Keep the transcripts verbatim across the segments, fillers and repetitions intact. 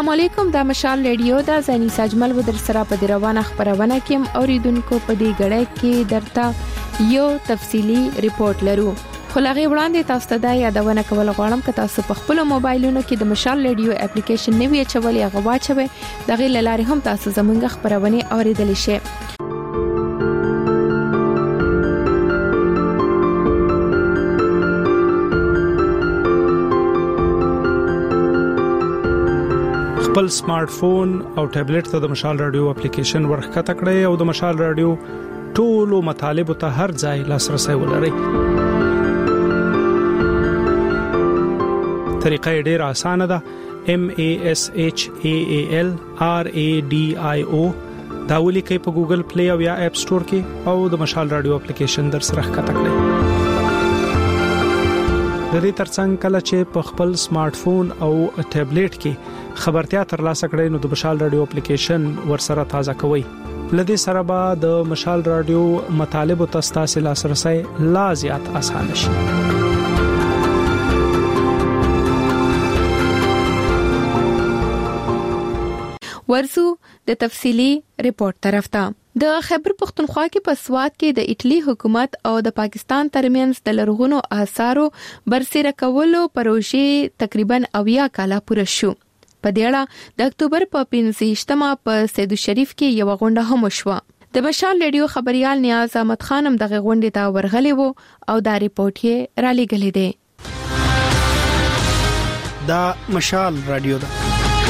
السلام علیکم، د مشال ریډیو د زنی سجمل و در سره په روانه خبرونه کې اوریدونکو په دې غړې کې درته یو تفصیلی ریپورت لرو. خو لغه وړاندې تاسو ته د یادونه کول غواړم چې تاسو په خپل موبایلونو کې د مشال ریډیو اپلیکیشن نوی چولې غواچوي، دغه لارې هم تاسو زمونږ خبرونه اوریدل شئ. خپل سمارټ فون او ټابلیټ ته د مشال رادیو اپلیکیشن ورخکته کړئ او د مشال رادیو ټولو مطالب ته هر ځای لاسرسي ولرئ. طریقه ډیره اسانه ده. M A S H A A L R A D I O دا ولیکئ په ګوګل پلی او یا اپ سٹور کې او د مشال رادیو اپلیکیشن در سره ښکته کړئ. د دې ترڅنګ کله چې په خپل سمارټ فون او ټابلیټ کې خبرتیا ترلاسه کړئ نو د مشال رادیو اپلیکیشن ورسره تازه کوئ. لدې سره به د مشال رادیو مطالب او تاسو لاسرسي لا زیات آسان شي. ورسو د تفصیلی ریپورت طرف ته. د خیبر پختونخوا کې په سوات کې د ایټلی حکومت او د پاکستان ترمنځ د لرغونو آثارو برسېره کولو پروژې تقریبا اویا کاله پوره شو. په دې اړه د اکتوبر په پنځه په سید شریف کې یو غونډه هم وشوه. د مشال ریډیو خبريال نیاز احمد خانم دغه غونډې ته ورغلی وو او دا ریپورت یې را لېږلی دی. دا مشال رادیو ده.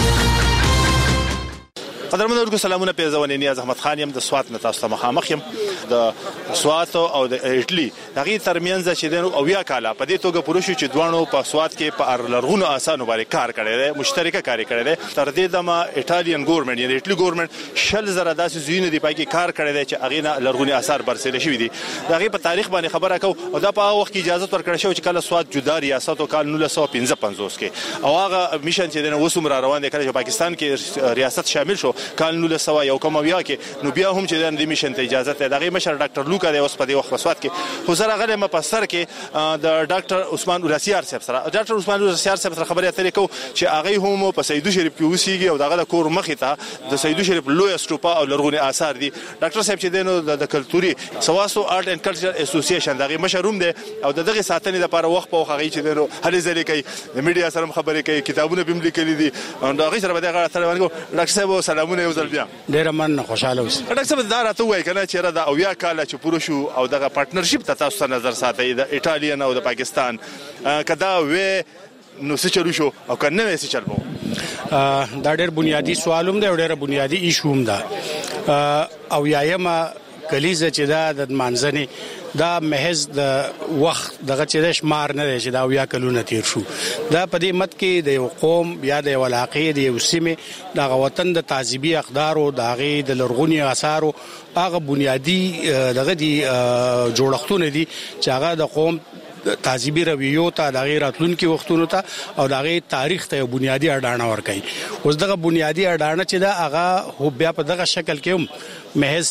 قدرمنو ورکو سلامونه پیژونه نیاز احمد خان يم د سوات نه تاسو ته مخامخ يم. د سوات او د ایټلی دغه ترمنځ چې د اویا کاله په دې توګه پوره شو چې دوانو په سوات کې په لرغونو آثارو باندې کار کړی دی، مشترکه کاری کړی دی. تر دې دمه ایټالیان ګورنمنت یا ایټلی ګورنمنت شل زره داسې زوینه دی پای کې کار کړی دی چې اغه نه لرغوني آثار برسېره شوی دي. دغه په تاریخ باندې خبره کو او دا په وخت کې اجازه ورکړل شو چې کله سوات جدا ریاست او کال نولس سوه پنځه پنځوس کې او هغه میشن چې د وسوم را روان دي کله چې پاکستان کې ریاست شامل شو کال نولس سوه یو کوم بیا کې نو بیا هم چې د میشن ته اجازه ته دغه مشر ډاکټر لوکا دی اوس په دې وخت سوات کې خو سره غره م په سر کې د ډاکټر عثمان اوراسیار صاحب سره ډاکټر عثمان اوراسیار صاحب سره خبرې اترې کو چې هغه هم په سیدو شریف کې اوسېږي او دغه کور مخې ته د سیدو شریف لوی استوپا او لرغوني آثار دي. ډاکټر صاحب چې دینو د کلتوري سواسو آرټ اند کلچر اسوسییشن دغه مشروم دی او دغه ساتنې لپاره وخت په وخت چې دینو هلي ځلې کوي د میډیا سره خبرې کوي، کتابونه به لیکلي دي او دغه سره به دغه سره ونګو. ډاکټر صاحب سلامونه یو ځل بیا. ډیر من خوشاله اوسه. ډاکټر صاحب دا راته وایي کنه چې را د اویا کاله چې پوره شو او دغه پارټنرشپ ته تاسو نظر ساتي د ایټالین او د پاکستان کدا وې نو څه چلو شو او کنه وې څه چلبو. دا ډېر بنیادی سوالوم دی او ډېر بنیادی ایشوم ده او یایما کلیزه چې دا د منځنی دا محض د وخت دغه چې د شمار نه دی چې دا ویا کلونه تیر شو. دا په دې مت کې د یو قوم یا د یو علاقې د یو سیمه د وطن د تعذيبي اقدار او د هغه د لرغوني آثارو هغه بنیادی دغه دي جوړښتونه دي چې هغه د قوم تعذيبي رویو ته د غیر اتلونکو وختونو ته او د غیر تاریخ ته بنیادی اډانه ورکړي. اوس دغه بنیادی اډانه چې دا هغه هو بیا په دغه شکل کې هم محض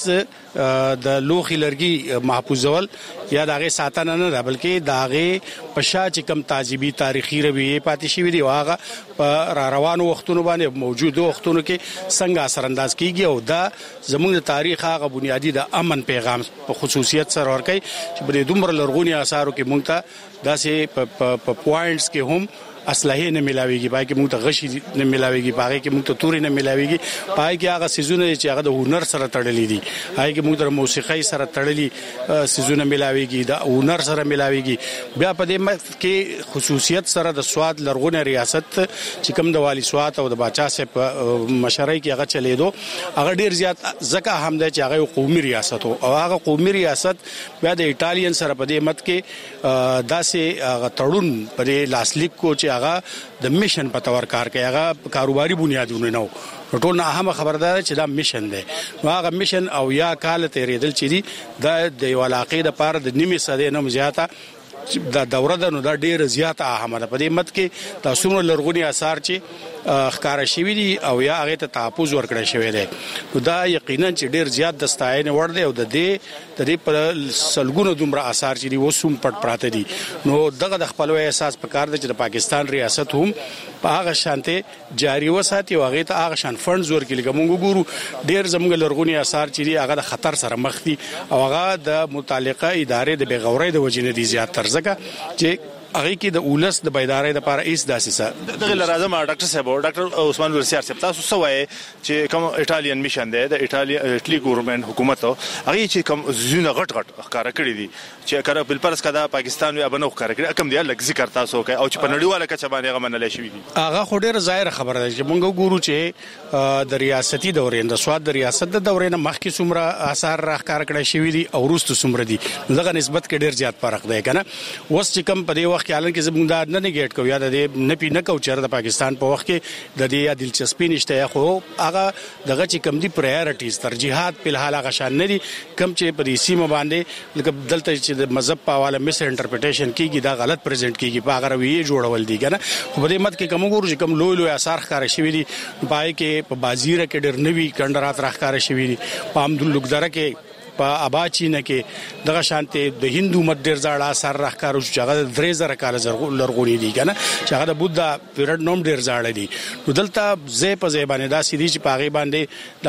د لوخي لرګي محفوظول یا دغه ساتنه نه ده بلکې دغه پشا چې کم تعذيبي تاریخي رویه پاتې شوی دی واغه په را روانو وختونو باندې موجوده وختونو کې څنګه اثر انداز کیږي او دا زموږ د تاریخ هغه بنیادی د امن پیغام په خصوصیت سره ورکړي چې په دومره لرغونی آثارو کې مونږ ته داسې په پوینټس کې هم اسلحه نه ملاويږي، پای کې موږ ته غشي نه ملاويږي، پای کې موږ ته توري نه ملاويږي، پای کې هغه سيزونه چې هغه د هنر سره تړلي دي، پای کې موږ ته موسیقي سره تړلي سيزونه ملاويږي، د هنر سره ملاويږي. بیا په دې کې خصوصیت سره د سواد لرغونه ریاست چې کوم د والی سواد او د باچا سپ مشرۍ کې هغه چلیدو هغه ډیر زیات زکه هم د چې هغه قومي ریاست او هغه قومي ریاست بیا د ایټالین سره په دې مت کې داسې هغه تړون په لاسلیک کو چې هغه د میشن په تور کار کوي، هغه کاروباري بنیادونه نه و. ټول نه اهم خبردار چې دا میشن دی. نو هغه میشن او یا کال تیرېدل چې دی د یو علاقې د پاره د نیمه صدې نه زیاته دا دوره ده نو دا ډیره زیاته اهمه ده. په دې مت کې تاسو لرغونی آثار چې ښکارا شوی دي او یا هغه ته تحفظ ورکړی شوی دی نو دا یقینا چې ډیر زیات د ستاینې وړ دی او د دې د دې پر سلګونو دومره آثار چې دی وسوم پټ پراته دي. نو دغه د خپلوي احساس پکار دی چې د پاکستان ریاست هم په هغه شانته جاری وساتي او هغه ته هغه شان فندز ورکړي لکه موږ ګورو ډیر زموږ لرغونی آثار چې هغه د خطر سره مخ دي او هغه د متعلقه ادارې د بغورۍ د وجې نه دي زیات تر ځکه چې هغه کې د اولس د بیدارۍ لپاره ایس داسې دغه لازم ډاکټر صاحب ډاکټر عثمان ورسیار صاحب تاسو سوای چې کوم ایتالین میشن دی د ایتالیا ایتلی ګورنمنت حکومت هغه چې کوم زونه غټ غټ ښکارا کړی دي چې کړه بل پرس کدا پاکستان وي ابنو ښکارا کړی کوم دی لکه ذکر تاسو کوي او چې په نړیواله کچه باندې هغه منل شي هغه خو ډیر ظاهر خبره ده چې موږ ګورو چې د ریاستي دورې د سواد د ریاست د دورې نه مخکې څومره آثار راخکار کړی شوی دي او وروسته څومره دي دغه نسبت کې ډیر زیات فرق دی کنه اوس چې کوم په دې وخت کې حالان کې زموږ نه نیګیټ کوي یا د نه پی نه کو چر د پاکستان په وخت کې د دې دلچسپي نشته خو هغه دغه چې کم دي پرایورټیز ترجیحات په حال هغه شان نه دي کم چې په دې سیمه باندې لکه دلته چې د مذهب په حواله مس انټرپریټیشن کیږي دا غلط پریزنټ کیږي په هغه رویه جوړول دي کنه خو په دې مت کې کوم ګورو چې کوم لوی لوی آثار ښکار شوی دي پای کې په بازیره کې ډېر نوي کندرات راخکار شوی دي په امدل لګدره کې په اباچی نه کې دغه شانته د هندو مت ډیر زړه اثر راخکارو چې هغه درې زره کال لرغونی دي کنه چې هغه د بودا پیریډ نوم ډیر زړه دي نو دلته زې په زې باندې دا سړي چې پاغي باندې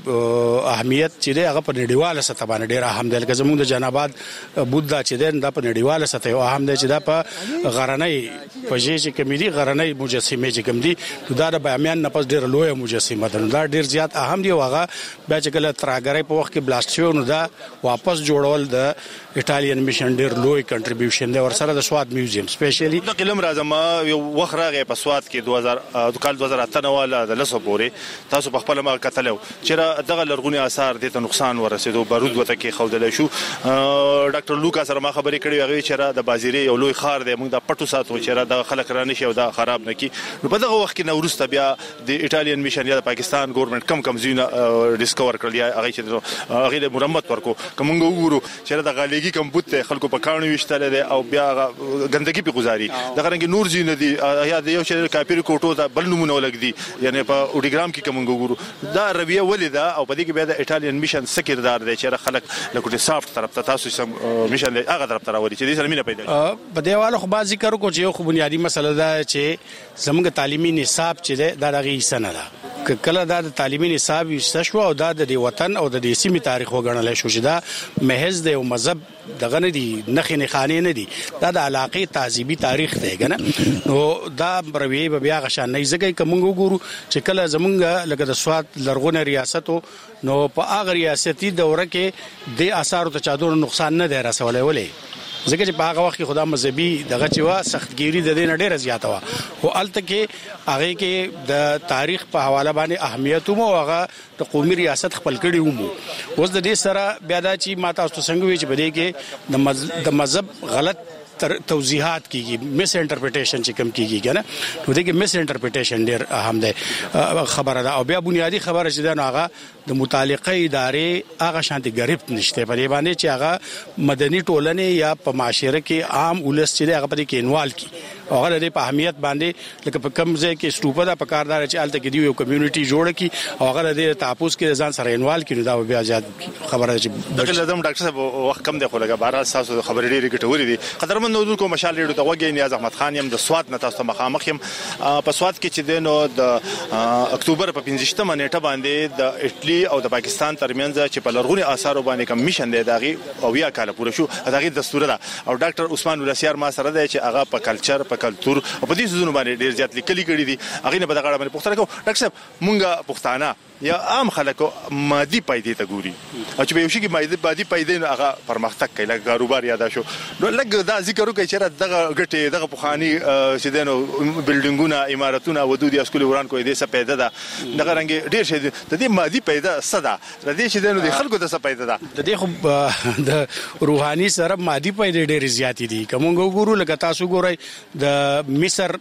دغه اهمیت چې دی هغه په نړیواله سطح باندې ډیر اهم دی لکه زموږ د جناباد بودا چې دی دا په نړیواله سطح او اهم دی چې دا په غرنۍ په چې کمیدي غرنۍ مجسمه چې کوم دي دا د بامیان نه پس ډیر لوی مجسمه ده دا ډیر زیات اهم دی او هغه بیا چې کله تراګرای په وخت کې بلاست شو نو دا واپس جوړول د ایتالین میشن ډیر لوی کنټریبیوشن دی ورسره د سواد میوزیم سپیشلی د قلم راځم یو وخت راغی په سواد کې دوه هزار د کال دوه هزار اته والا د لسو پورې تاسو په خپل ما کتلو چې دغه لرغونی آثار د نقصان ورسېدو بارود وته کې خودل شو ډاکټر لوکا سره ما خبرې کړې هغه چې د بازیرې یو لوی خار دی موږ د پټو ساتو چې د خلک رانه شي او دا خراب نه کی نو په دغه وخت کې نورسته بیا د ایتالین میشن یا د پاکستان ګورنمنت کم کم زینه ډیسکور کړل یا هغه چې هغه د مرمت ورکو کومه وګورو چې د غاليږي کمبوت ته خلکو په کانو وشتل دي او بیا ګندګي په گزاري د غرنګ نور زین دي یا د یو چې کاپیر کوټو ته بل نمونه ولګدي یعنی په اوريګرام کې کومه وګورو دا رویه ولیدا او په دې کې بیا د ایتالین میشن سکردار دی چې خلک لکه سافت طرف ته تاسو سم میشن دی هغه طرف ته راوړي چې دې سره مینه پیدا په دیواله خو با ذکر کو چې خو بنیادی مسله ده چې زموږ تعلیمي نصاب چې ده دا دغه سنه ده کله دا د تعلیمي نصاب شو او دا د وطن او د سیمې تاریخ وګڼل شو چې دا محض د یو مذهب دغه نه دي نخې نه خانې نه دي دا د علاقې تهذیبي تاریخ دی کنه نو دا بروي بیا غشان نه زګي کوم وګورو چې کله زمونږ لکه د سواد لرغونه ریاستو نو په هغه ریاستي دوره کې د آثارو ته چادر نقصان نه دی رسولای ولې ځکه چې په هغه وخت کې خدا مذهبي دغه چې وا سختګيري د دې نه ډیره زیاته وا او الته کې هغه کې د تاریخ په حواله باندې اهمیت مو هغه د قومي ریاست خپل کړي ومو اوس د دې سره بیا دا چې ماته تاسو څنګه وی چې بده کې د مذهب غلط توضیحات کیږي مس انټرپریټیشن چې کم کیږي کنه نو دغه مس انټرپریټیشن ډیر اهم ده خبره ده او بیا بنیادی خبره چې دا هغه د متعلقه ادارې هغه شانتي غریب نشته په دې باندې چې هغه مدني ټولنې یا په معاشره کې عام ولس چې هغه په کې انوال کی هغه د په اهمیت باندې لکه په کم ځای کې سټوپه دا په کاردار چې الته کې دی یو کمیونټي جوړ کی او هغه د تاسو کې ځان سره انوال کړي دا بیا زیات خبره چې دغه لازم ډاکټر صاحب وخت کم دی خو لګا بار اساسو خبرې ډېرې ګټورې دي قدرمن نو کو مشال ډېرو ته وګي نیاز احمد خان يم د سواد نه تاسو مخامخ يم په سواد کې چې دینو د اکتوبر په پنځشتمه نیټه باندې د ایتلی او د پاکستان ترمنځ چې په لرغونی آثارو باندې کوم میشن دی داغي او یا کال پوره شو داغي دستور ده او ډاکټر عثمان ولسیار ما سره دی چې هغه په کلچر په کلچر او په دې ځونو باندې ډیر زیات لیکلي کړي دي هغه نه په دغه باندې پوښتنه کوم ډاکټر صاحب مونږه پښتانه یا عام خلکو مادي پیدې ته ګوري او چې به یو شي کې مادي مادي پیدې نه هغه پرمختګ کوي لکه کاروبار یاده شو نو لکه دا ذکر وکړي چې دغه ګټه دغه پخوانی چې دنو بلډینګونه عمارتونه ودودي اسکول وران کوي د څه پیدا ده دغه رنګ ډیر شي د دې مادي پیدا صدا د دې چې دنو د خلکو د څه پیدا ده د دې خو د روحاني سره مادي پیدې ډیر زیات دي کوم وګورو لکه تاسو ګورئ د مصر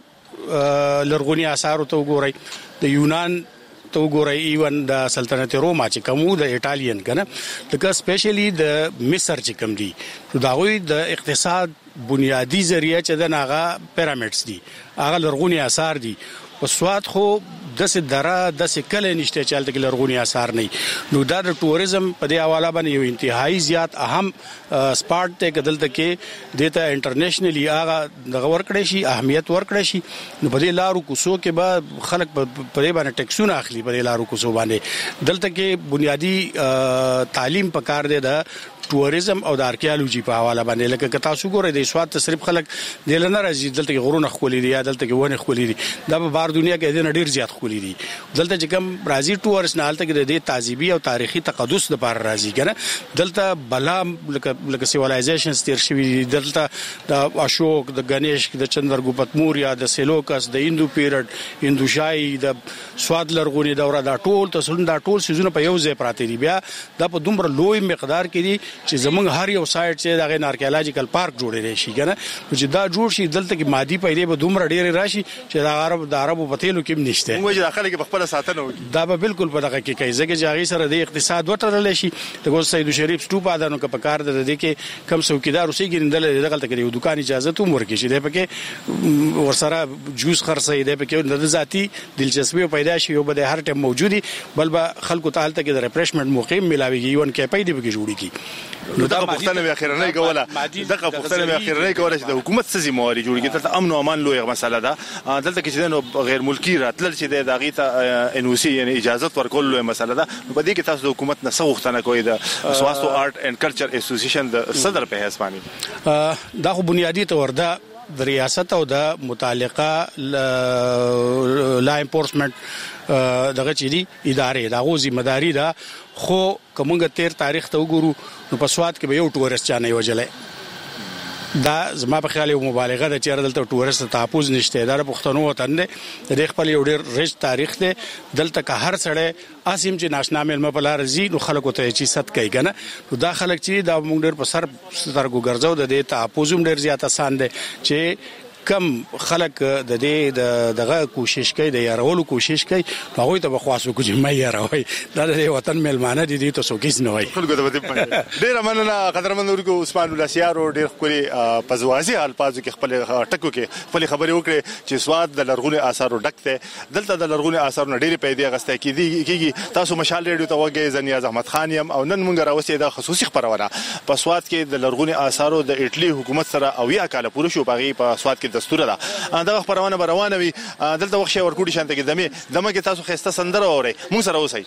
لرغونی آثار ته وګورئ د یونان تو ګورئ ایون د سلطنت روما چې کومو د ایتالین کنه لکه سپیشلی د مصر چې کوم دي دا غوي د اقتصاد بنیادی ذریعہ چې د ناغه پیرامډز دي هغه لرغونی آثار دي او سواد خو د څه دره د څه کله نشته چې الته لرغونی آثار نه نو دا د ټوریزم په دې حواله باندې یو انتهایی زیات اهم سپاټ ته کدلته کې دته انټرنیشنلی هغه د غور کړی شي اهمیت ورکړی شي نو په دې لارو کوسو کې به خلک په دې باندې ټیکسونه اخلي په دې لارو کوسو باندې دلته کې بنیادی تعلیم پکار دی د ټوریزم او د آرکیالوجي په حواله باندې لکه که تاسو ګورئ د سواد تصریف خلک د لنه راځي دلته کې غرونه خولي دي یا دلته کې ونه خولي دي دا په بار دنیا کې د ډیر زیات خولي دي دلته چې کوم راځي ټورست نه حالت کې د تعذيبي او تاریخي تقدس لپاره راځي کنه دلته بلا لکه لکه سیویلایزیشن ستیر شوی دلته د اشوک د غنیش د چندرګوپت موریا د سیلوکس د هندو پیریډ هندو شای د سواد لرغونی دوره دا ټول تاسو دا ټول سيزونه په یو ځای پراته دي بیا دا په دومره لوی مقدار کې دي چې زمونږ هر یو سایت چې دغه آرکیالوجیکل پارک جوړې شي کنه چې دا جوړ شي دلته کې مادي پیدا به دومره ډېر راشي چې د عرب د عربو په تیلو کې نشته موږ چې داخله کې خپل ساتنه وکړي دا به بالکل په دغه کې کوي ځکه چې هغه سره د اقتصاد وټرل شي د ګوز سید شریف سټوپ ادانو کې په کار د دې کې کم څوکیدار اوسې ګیندل دغه تل یو دکان اجازه ته ورکړي چې د پکې ورسره جوس خرڅي د پکې د ذاتی دلچسپي پیدا شي او به هر ټیم موجودي بل به خلکو ته حالت کې د ریفریشمنت موقع ملاويږي یو ان کې پیدا به جوړي کی نو دا پښتنه به اخیرا نه کوله دغه پښتنه به اخیرا نه کوله چې د حکومت سزي مواري جوړیږي ته امن او امان لوی مسله ده دلته کې چې نو غیر ملکی راتلل چې د داغي ته ان او سی یعنی اجازه ورکول لوی مسله ده په دې کې تاسو د حکومت نه سغښتنه کوي د سواسو آرت اینڈ کلچر اسوسییشن د صدر په حیث باندې دا خو بنیادی تور ده د ریاست او د متعلقه لا انفورسمنت دغه چې دي ادارې دا غو ذمہ داری ده خو کومګه تیر تاریخ ته وګورو نو په سواد کې به یو ټورست چا نه وجلې دا زما په خیال یو مبالغه ده چې دلته ټورست تحفظ نشته دا پښتنو وطن دی د خپل یو ډیر ریچ تاریخ دی دلته که هر سړی اسیم چې ناشنا ملما په لار زی نو خلکو ته چې ست کوي کنه نو دا خلک چې دا موږ ډیر په سر سترګو ګرځاو د دې تحفظ هم ډیر زیات آسان دی چې کم خلک د دې دغه کوشش کوي د یارولو کوشش کوي هغه ته بخواسو کوم مې یاروي دا د وطن ملمانه دي دي تاسو کیس نه وای خلکو ته به ډیر مننه قدرمن ورکو عثمان الله سیارو ډیر خوري پزوازي الفاظو کې خپل ټکو کې خپل خبرې وکړي چې سواد د لرغونی آثارو ډکته دلته د لرغونی آثارو ډېری پیدا غسته کیږي تاسو مشال ریډیو ته وګورئ زنیاز احمد خان یم او نن موږ راوستي د خصوصي خبرونه په سواد کې د لرغونی آثارو د ایټلی حکومت سره او یا کال پوره شو باغی په سواد کې دستور ده دا خبرونه روانه وي دلته وخت ورکوټي شانته کې دمه دمه کې تاسو خسته سندره اورئ مونږ سره اوسئ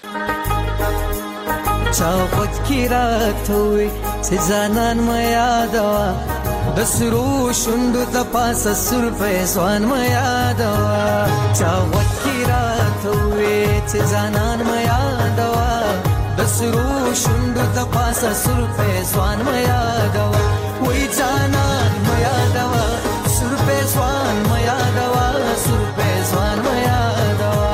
چاوت کی رات ہوئی سزانان میا دوا دسرو شندو تپاس سر فیسوان میا دوا چاوت کی رات ہوئی سزانان میا دوا دسرو شندو تپاس سر فیسوان میا دوا وی جانان میا دوا سر فیسوان میا دوا سر فیسوان میا دوا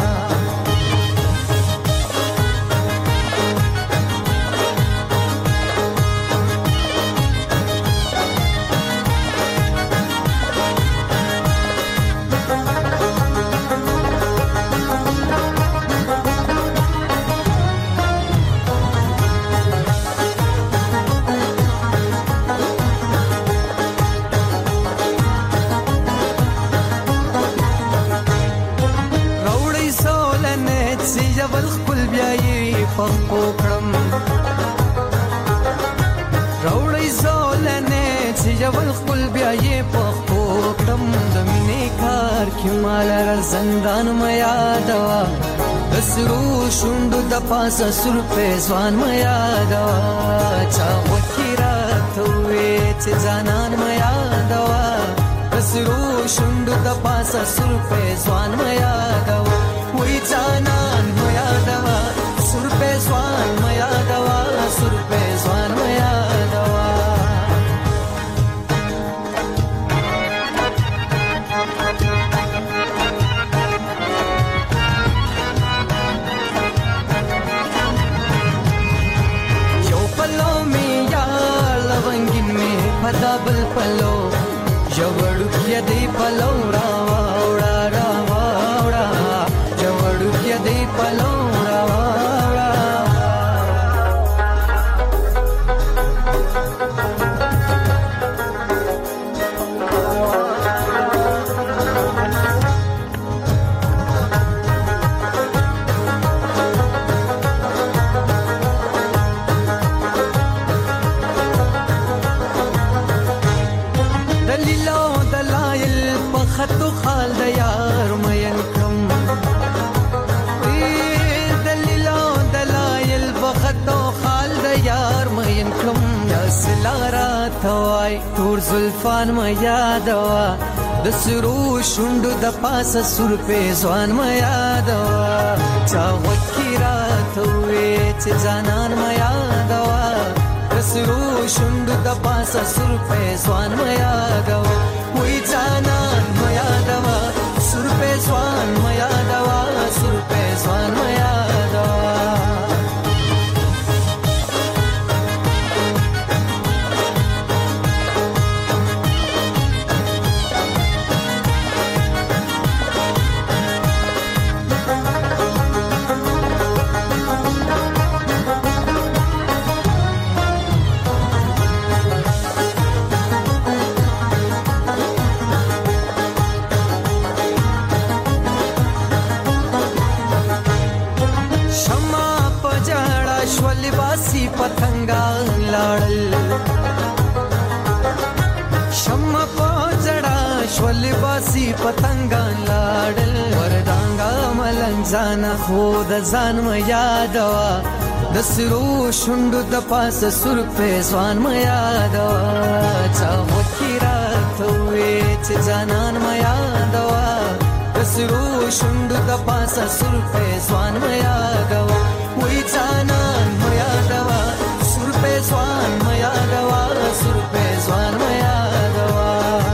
پخپو کړم راوړی زولنه چې جوړ خپل بیا یې پخپو کړم د مینې کار کې مال را زندان میا دوا دسرو شوند د پاسه سر په ځوان میا دوا چا وکیرا ته چې ځانان میا دوا دسرو شوند د پاسه سر په ځوان میا دوا وې ځانان میا دوا سر په ځوان میا دوا سر په ځوان میا دوا یو پلو می یا لونګین می پدا بل پلو جوړو کې دی پلو را وړا را وړا جوړو کې دی پلو را وړا خط او خال د یار مین کړم سلارا توای تور زلفان ما یادوا د سرو شوندو د پاسه سر په ځوان ما یادوا چا وکیرا توې چې ځانان ما یادوا د سرو شوندو د پاسه سر په ځوان ما یادوا وې ځانان ما یادوا سر په ځوان ما یادوا سر په ځوان ما یادوا پتنگا لاړل شمع پوجړا شول باسی پتنگا لاړل وردانګا ملنګ ځان خو د ځان م یادوا د سرو شوندو د پاس سر په ځوان م یادوا چا وکیرا توې چې ځانان م یادوا د سرو شوندو د پاس سر په ځوان م یادوا وې ځانان م یادوا سر په ځوان م یادوا سر په ځوان م یادوا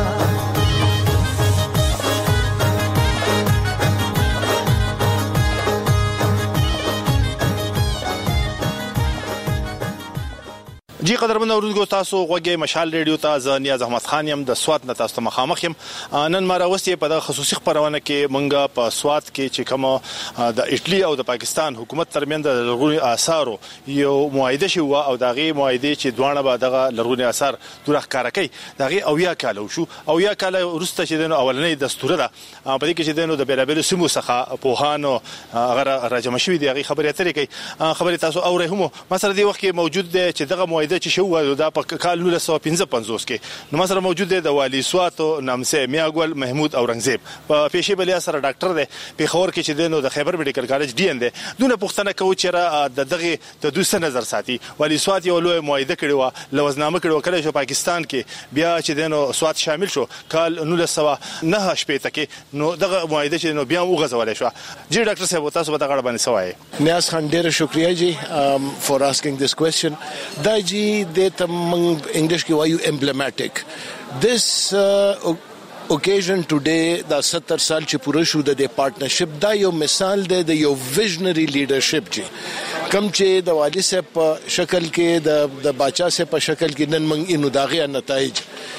جی قدرمن اورونکو تاسو غوږی مشال ریډیو ته ز نیاز احمد خان يم د سوات نه تاسو مخامخ يم نن ما راوستي په د خصوصي خبرونه کې مونږه په سوات کې چې کوم د ایټلی او د پاکستان حکومت ترمنځ د لرغوني آثارو یو معاهده شو او دغه معاهده چې دوانه به دغه لرغوني آثار دوره ښکارا کوي دغه او یا کالو شو او یا کال ورسته چې د اولنې دستور ده په دې کې چې د بیلابل سیمو څخه په هانو غره راجم شوی دغه خبرې اترې کوي خبرې تاسو اورئ هم مثلا دی وخت کې موجود دی چې دغه معاهده چې شو دا په کال نولس سوه پنځه پنځوس کې نو مثلا موجود دی د والی سوات او نامسه میاګل محمود اورنګزیب په پیشي بلیا سره ډاکټر دی په خور کې چې دینو د خیبر میډیکل کالج ډي ان دی دونه پښتنه کوي چې د دغه د دوسه نظر ساتي والی سوات یو لوی معاهده کړی و لوزنامه کړی و کله چې پاکستان کې بیا چې دینو سوات شامل شو کال نولس سوه نه شپږ کې نو دغه معاهده چې نو بیا وغځولې شو جی ډاکټر صاحب تاسو به دغه باندې سوای نیاز خان ډیر شکریا جی فور asking this question دا جی د تم انګلیش کې وایو emblematic this uh, occasion today دا ستر سال چې پوره شو د پارټنرشپ دا یو مثال دی د یو ویژنری لیډرشپ چې کم چې د والی صاحب په شکل کې د د باچا صاحب په شکل کې نن موږ انو داغه نتایج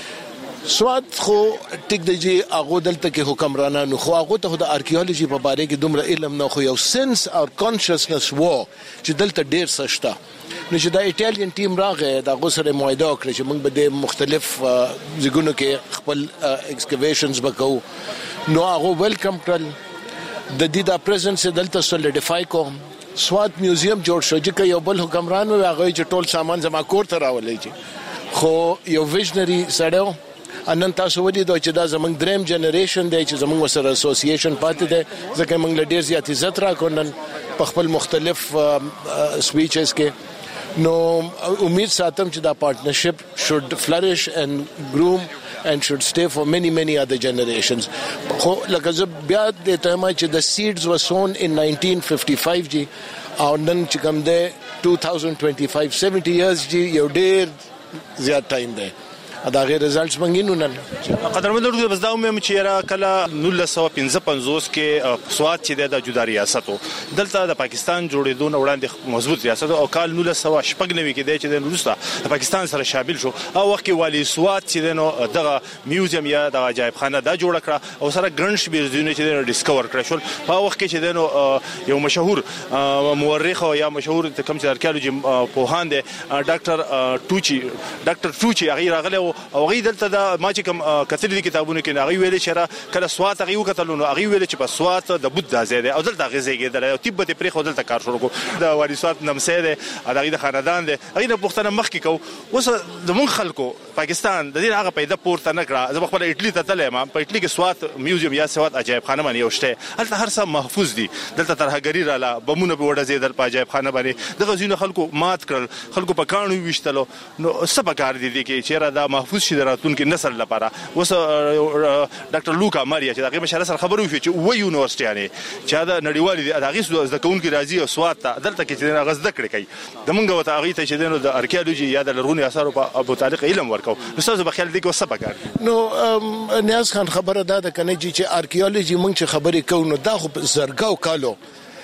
سواد خو ټیک دی جی هغه دلته کې حکمرانانو خو هغه ته د آرکیولوژي په باره کې دومره علم نه خو یو سنس او کانشسنس وو چې دلته ډیر سشته نو چې دا ایټالین ټیم راغی دا غوسره معاهده وکړه چې موږ به د مختلف ځګونو کې خپل ایکسکیویشنز وکړو نو هغه ویلکم کړل د دې دا پریزنس دلته سولیډیفای کو سواد میوزیم جوړ شو چې یو بل حکمران و هغه چې ټول سامان زما کور ته راولې خو یو ویژنری سړیو انن تاسو ودی دوی چې دا زمنګ دریم جنریشن دی چې زمنګ سره اسوسییشن پاتې دی ځکه موږ له ډیر زیات عزت راکونن په خپل مختلف سپیچز کې نو امید ساتم چې دا پارټنرشپ should flourish and groom and should stay for many many other generations خو لکه زه بیا د ټایم چې د seeds were sown in nineteen fifty-five جی او نن چې کوم دی two thousand twenty-five seventy years جی یو ډیر زیات ټایم دی دا غیر رزلټس منګینو نن قدرمن ورته بس دا مې چې را کله نولس سوه پنځه پنځوس کې سوات چې د جدا ریاست دلته د پاکستان جوړېدو نه وړاندې مضبوط ریاست او کال نولس سوه شپږ نوي کې د چې د روستا د پاکستان سره شامل شو او وخت کې والی سوات چې نو دغه میوزیم یا د عجایب خانه دا جوړ کړه او سره ګرنش بیرزونه چې ډیسکور کړ شو په وخت کې چې نو یو مشهور مورخ او یا مشهور کم چې آرکیولوژي پوهاند ډاکټر ټوچی ډاکټر ټوچی هغه راغله او غي دلته د ما چې کوم کتل دي کتابونه کې هغه ویل چې را کله سوات هغه وکتل نو هغه ویل چې په سوات د بود د زیاده او دلته غزيګیدل او تبت پرې خو دلته کار شروع کو د وادي سوات نمسه ده هغه د خاندان ده هغه نه پښتنه مخ کې کو اوس د مون خلکو پاکستان د دې هغه پیدا پورته نه کړه زه خپل اټلی ته تلم په اټلی کې سوات میوزیم یا سوات عجایب خانه باندې یوشته هلته هر څه محفوظ دي دلته ترهګری رااله بمونه به وړه زیدل په عجایب خانه باندې د غزینو خلکو مات کړل خلکو په کانو وشتلو نو سبا کار دي کې چیرې دا محفوظ شي راتلونکي نسل لپاره اوس ډاکټر لوکا ماریا چې دغه مشره سره خبرو شو چې و یونیورسيټي یعنی چې دا نړیوال دي دغه د کونکي راځي او سوات ته دلته کې چې غز ذکر کوي د مونږ وته هغه ته چې دنو د ارکیالوجي یا د لرغوني آثارو په ابو طارق علم ورکو استاد بخیل دي کو سبا کار نو نیاز خان خبره دا د کنه چې ارکیالوجي مونږ چې خبرې کوو نو دا خو زرګاو کالو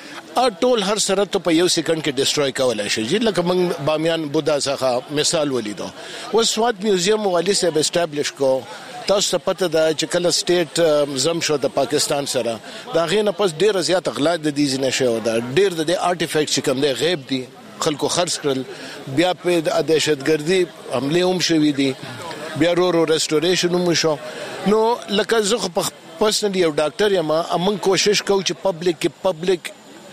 ټول هر سره ته په یو سکند کې ډیسټروي کولای شي چې لکه موږ بامیان بودا څخه مثال ولیدو و سوات میوزیم والی سه اسټابلیش کو تاسو ته پته ده چې کله سټیټ زم شو د پاکستان سره دا غینه پس ډیر زیات اغلا د دې ځنه شو دا ډیر د آرټیفیکټ چې کوم دی غیب دي خلکو خرڅ کړل بیا په د دهشتګردي حمله هم شوې دي بیا ورو ریسټوریشن هم شو نو لکه زه په پرسنلی یو ډاکټر یم امون کوشش کوم چې پبلک کې پبلک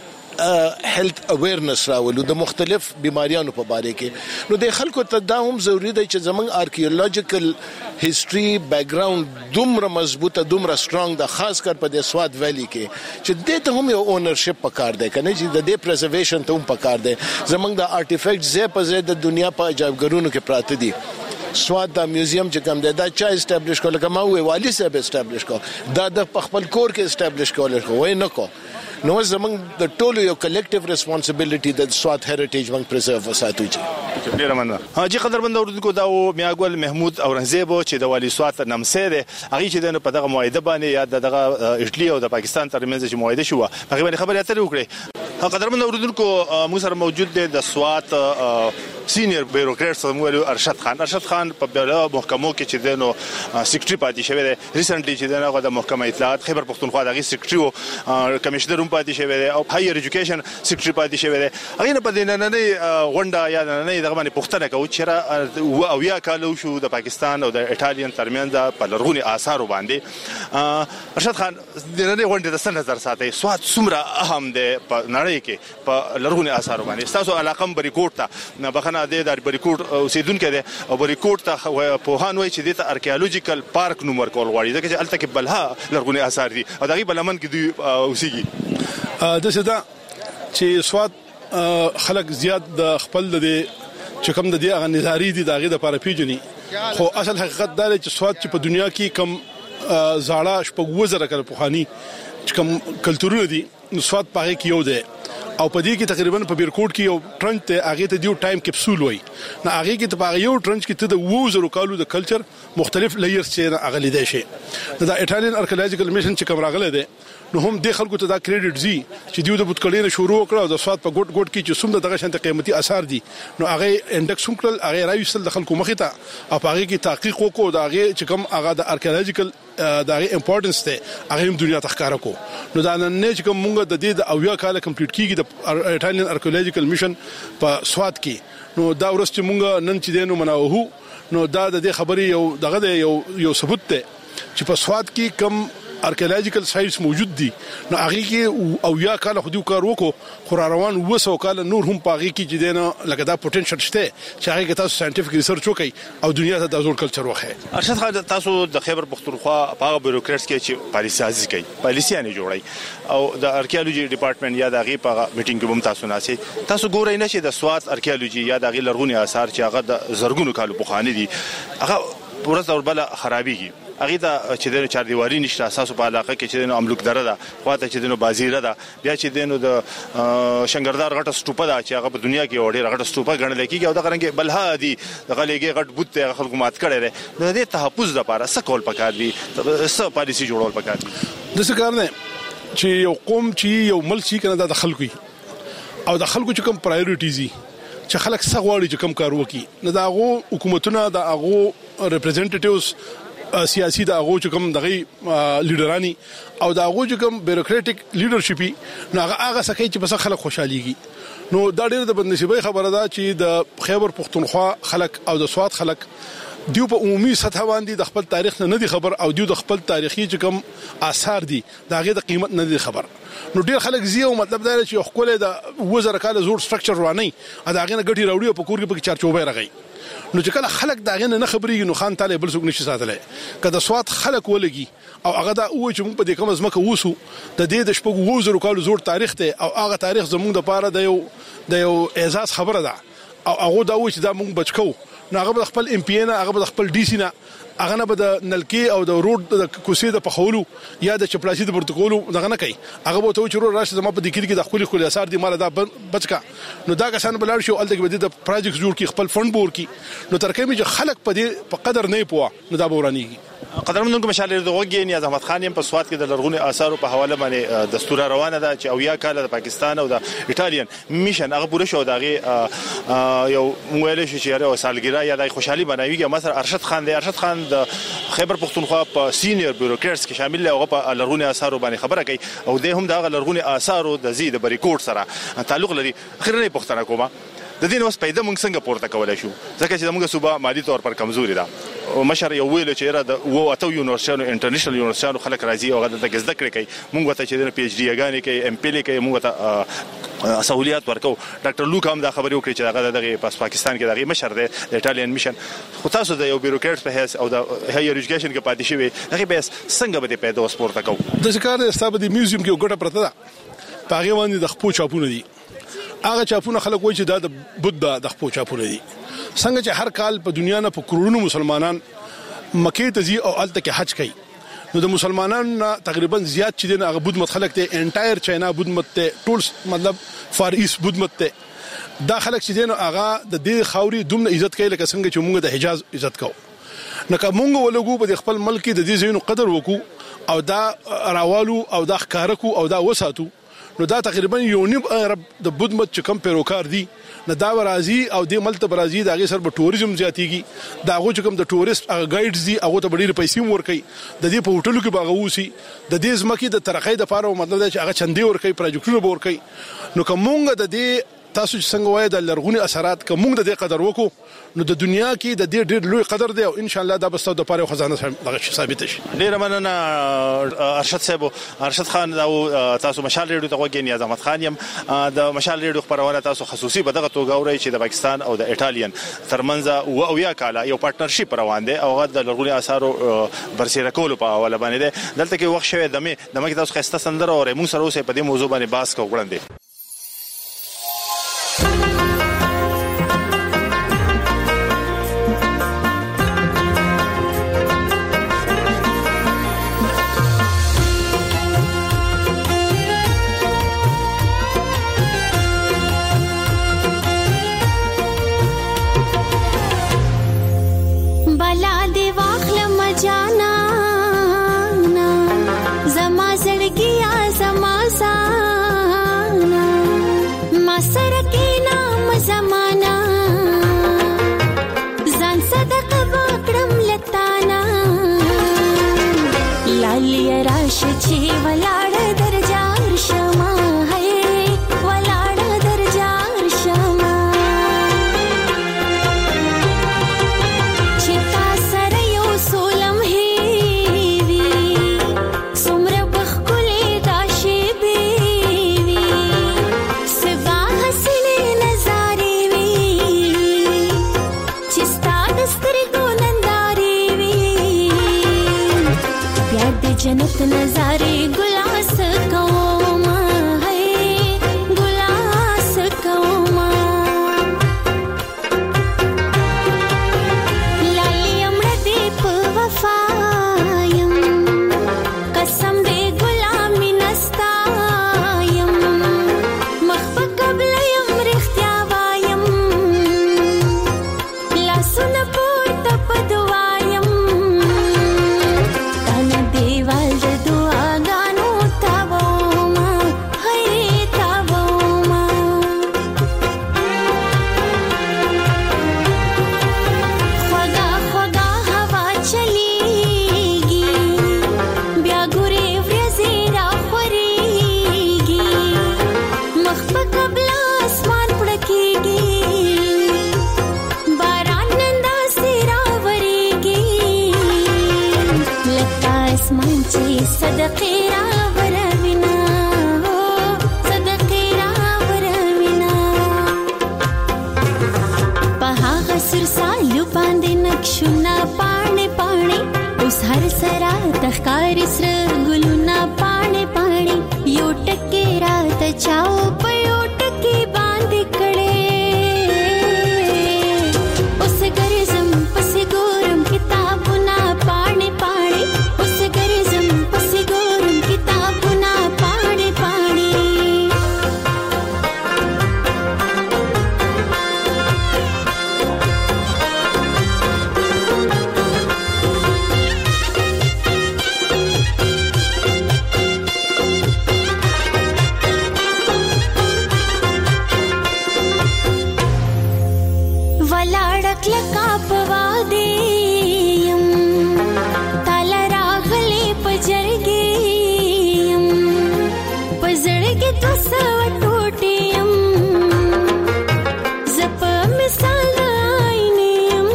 هیلث اویرنس راولو د مختلف بیماریانو په باره کې نو د خلکو ته دا هم ضروری دی چې زمونږ آرکیولوژیکل هیستوري بیک گراوند دومره مضبوطه دومره سترونګ د خاص کر په د سوات ویلی کې چې د ته هم یو اونرشپ پکار دی کنه چې د دې پریزرویشن ته هم پکار دی زمونږ د آرټیفیکټ زې په زې د دنیا په عجایبګرونو کې پراته دي سوات دا میوزیم چې کوم دی دا چا اسټابلیش کول کوم وی والی صاحب اسټابلیش کو دا د خپل کور کې اسټابلیش کول خو وای نه کو نو زمونږ د ټولو یو کلیکټیو ریسپانسیبিলিټي د سوات هریټیج موږ پرزرو وساتو چې ډیر مننه حاجی قدرمند اوردونکو دا و میاګل محمود اورنګزیب چې د والی سوات نمسه ده هغه چې د په دغه معاهده باندې یا دغه اټلی او د پاکستان ترمنځ چې معاهده شو هغه باندې خبرې اترې وکړې قدرمند اوردونکو موږ سره موجود دی د سوات سینیئر بیوروکرات سمویل ارشد خان ارشد خان په بلا محکمو کې چې دنو سیکریټری پاتې شوی دی ریسنټلی چې دغه د محکمه اطلاعات خیبر پختونخوا دغه سیکریټری او کمشنر هم پاتې شوی دی او هایر ایجوکیشن سیکریټری پاتې شوی دی هغه نه په دې نه نه غونډه یا نه نه دغه باندې پښتنه کوي چې او یا کالو شو د پاکستان او د ایتالین ترمنځ په لرغوني آثارو باندې ارشد خان د نه غونډه د سن نظر ساتي سوات څومره اهم دی په نړۍ کې په لرغوني آثارو باندې تاسو علاقه بریکوټ ته بخنه د بریکوټ اوسیدونکو دی او بریکوټ ته په هان وای چې د ارکیالوجیکل پارک نوم ورکول غواړي ځکه چې الته کې بلها لرغوني آثار دي او دغه بلمن کې دوی اوسېږي د صدا چې سوات خلک زیات د خپل د چې کوم د دې هغه نظاری دي دغه د لپاره پیژني خو اصل حقیقت دا چې سوات چې په دنیا کې کم زاړه شپږ وزره کړه پوخانی چې کوم کلچرونه دي سوات پاره کې یو دی او په دې کې تقریبا په بیرکوټ کې یو ټرنچ ته هغه ته دیو ټایم کپسول وای نه هغه کې ته په یو ټرنچ کې ته د ووزرو کالو د کلچر مختلف لیئرز چې هغه لیدای شي دا ایټالین ارکیالوجیکل میشن چې کوم راغله ده نو هم د خلکو ته دا کریډټ زی چې دیو د بوتکلینه شروع کړو د سواد په ګډ ګډ کې چې څومره دغه شانته قیمتي آثار دي نو هغه انډکس هم کړل هغه راويستل د خلکو مخې ته او هغه کې تحقیق وکړو دا هغه چې کوم هغه د ارکیالوجیکل دا هغه امپورټنس ته هغه هم دنیا ته ښکارا کو نو دا نن چې کوم موږ د دې د اویا کال کمپلیټ کیږي د ایټالین ارکیالوجیکل میشن په سواد کې نو دا ورسته موږ نن چې دینو مناوه نو دا د دې خبرې یو دغه یو یو ثبوت ته چې په سواد کې کم ارکیالوجیکل سایټس موجود دي نو هغه کې او یا کال خو دې کار وکړو خو روان وسو کال نور هم پاږي کې چې دینه لکه دا پوتنشل شته چې هغه کې تاسو ساينټیفیک ریسرچ وکړي او دنیا ته د ازور کلچر وخه ارشد خان تاسو د خیبر پختونخوا په بیوروکراتس کې چې پالیسي سازي کوي پالیسي نه جوړي او د ارکیالوجي ډپارټمنټ یا د غي په میټینګ کې هم تاسو ناسي تاسو ګورئ نه چې د سوات ارکیالوجي یا د غي لرغوني آثار چې هغه د زرګونو کالو پخوانی دي هغه ورته وربل خرابيږي هغه ته چې د چار دیواری نشته اساس په علاقه کې چې د املوک دره ده خواته چې د بازیره ده بیا چې د د شنګردار غټه سټوپه ده چې هغه په دنیا کې وړي غټه سټوپه ګڼل کېږي او د غرنګ بلها دي د غلېږي غټ بوت ته خلکو مات کړي دي د دې تحفظ لپاره څه کول پکار دي څه پالیسي جوړول پکار دي د څه کار نه چې یو قوم چې یو ملک چې کنه د خلکو او د خلکو چې کوم پرایورټیز چې خلک څه غواړي چې کوم کار وکړي نه دا هغه حکومتونه دا هغه ریپرزنټیټیوز سیاسي د هغه چې کوم دغه لیډرانی او د هغه چې کوم بیوروکراټیک لیډرشپي نو هغه هغه سکه چې بس خلک خوشاليږي نو دا ډېر د بدنصیبۍ خبره ده چې د خیبر پختونخوا خلک او د سوات خلک دیو په عمومي سطح باندې د خپل تاریخ نه دی خبر او دیو د خپل تاریخي چې کوم آثار دي دا غي د قیمت نه دی خبر. نو ډیر خلک زیو مطلب دا چې خپل د وزر کاله زوړ سټرکچر وانه دا غي نه ګټي راوړي په کور کې په چارچوبه راغی. نو چې کله خلک دا غي نه خبري نو خان تعالی بل څوک نشي ساتلای. کله سواد خلک ولګي او هغه دا و چې موږ په دې کوم ځمکه ووسو د دې د شپږ وزر کاله زوړ تاریخ ته او هغه تاریخ زموږ د پاره د یو د یو اعزاز خبره ده او هغه دا و چې دا موږ بچو نو هغه خپل ام پی نه هغه خپل ډي سي نه هغه نه به د نلکی او د روډ د کوسې د پخولو یا د چپلاسي د پروتوکولو دغه نه کوي هغه به ته چې راشه زما په دې کې د خپل خپل اثر دي مال دا بچکا نو دا کسان بلار شو الته کې د پروجیکټ جوړ کی خپل فند بور کی نو ترکه می چې خلک په دې په قدر نه پوه نو دا بورانیږي. قدرمنونکو مشال د وګي نیاز احمد خان په سواد کې د لرغونی آثار په حواله باندې دستور روانه ده چې اویا کال د پاکستان او د ایتالین میشن هغه پوره شو دغه یو ویل شي چې یو سالګرا یا د خوشحالي بناویږي مثلا ارشد خان دی ارشد خان د خیبر پختونخوا په سینیئر بیوروکراتس کې شامل او په لرغونی آثار باندې خبره کوي او د هم د لرغونی آثار د زید بریکوټ سره تعلق لري. خیرنه پښتنه کومه د دې نو پیدا موږ څنګه پورته کولای شو ځکه چې موږ صوبه مالی تور پر کمزوري ده او مشر یو ویل چې را د وو اتو یونیورسيټو انټرنیشنل یونیورسيټو خلک راځي او غلطه کې زده کړې کوي موږ ته چې د پی ایچ ډي غانې کوي ام پی لی کوي موږ ته سہولیات ورکو. ډاکټر لوک هم دا خبرې وکړي چې هغه دغه پاس پاکستان کې دغه مشر دی د ایتالین میشن خو تاسو د یو بیوروکرات په هیڅ او د هایر ایجوکیشن کې پاتې شوی هغه به څنګه به پیدا وسپورته کو د ذکر د استابدي میوزیم کې وګړه پرته ده پاغه باندې د خپو چاپونه دي هغه چاپونه خلک وایي چې دا د بودا د خپو چاپونه دي څنګه چې هر کال په دنیا نه په کروڑونو مسلمانان مکه ته ځي او الته کې حج کوي نو د مسلمانانو تقریبا زیات چې دغه هغه بوت مت خلک ته انټایر چاینا بوت مت ته ټول مطلب فار ایست بوت مت ته دا خلک چې دغه هغه د دې خاوري دومره عزت کوي لکه څنګه چې موږ د حجاز عزت کوو نو کوم موږ ولګو په خپل ملک د دې زینو قدر وکړو او دا راوالو او دا ښکارکو او دا وساتو نو دا تقریبا یو نیم عرب د بودمت چې کم پیروکار دي نه دا برازي او د ملت برازي د هغه سر په ټوریزم زیاتیږي دا هغه چې کوم د ټوریست ګایډز دي هغه ته ډېر پیسې ورکړي د دې په هوټلو کې باغوسی د دې ځمکې د ترقۍ د لپاره مطلب دا چې هغه چندې ورکړي پروجیکټونه ورکړي نو کومه د دې تاسو چې څنګه وایي د لرغونی اثرات کوم د دې قدر وکړو نو د دنیا کې د دې ډېر لوی قدر دی او ان شاء الله دا بس د لپاره خزانه ثابت شي. ډېر مننه ارشد صاحب ارشد خان او تاسو مشال ریډیو ته وګورئ نیاز احمد خان یم د مشال ریډیو خبرونه تاسو خصوصي په دغه توګه اورئ چې د پاکستان او د ایتالین ترمنځ و او یا کاله یو پارټنرشپ روان دی او د لرغونی آثارو برسېره کولو په حواله باندې دی دلته کې وخت شوی دمه دمه کې تاسو خسته سندره او موږ سره اوسه په دې موضوع باندې بحث کوو وړاندې. जन्नत नजारे गुलास कौमा है गुलास कौमा लाई अमर दीप वफायम कसम दे गुलामी नस्तायम मखब कबल अमर इख्तियावायम ला सुन पोर तप दुआयम दुआ چې صدقې راوروينا صدقې راوروينا په هغه سر سالو باندې نقشونه پاڼې پاڼې اوس هر سرا تخکار سر ګلونه پاڼې پاڼې یو ټکي رات چاو په یو ټکي باندې کړي اوس ګرځم پس ګورم کتابونه پاڼې پاڼې اوس ګرځم پس ګورم کتابونه پاڼې پاڼې لکا پوادیم تالا راغلی پجرگیم پزړګي تو سو ټوټیم زپ مثال آینیم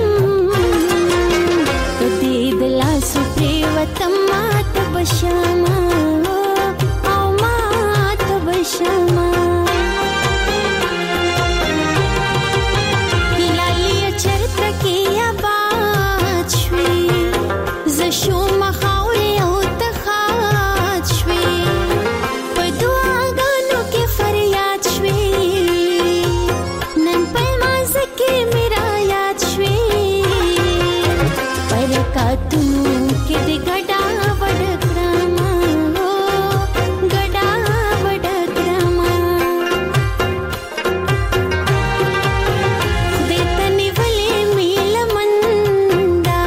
کدی دلا سپری وتم مات بشما او مات بشما شو مخاوري او تخات شوي په دعاګانو کې فریاد شوي نن په مازه کې میرا یاد شوي پر کاتونو کې د ګډا وډکرم ګډا وډکرم د تنې ولې میل مندا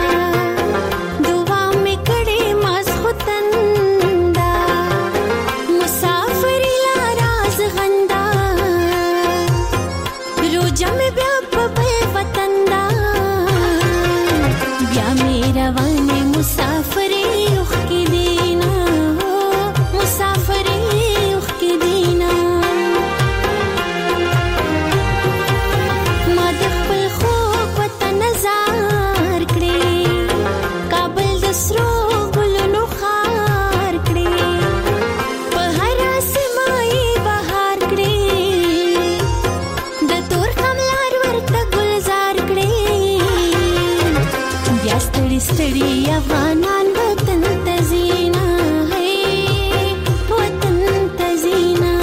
ستړي افغانان وطن تزینا ہے وطن تزینا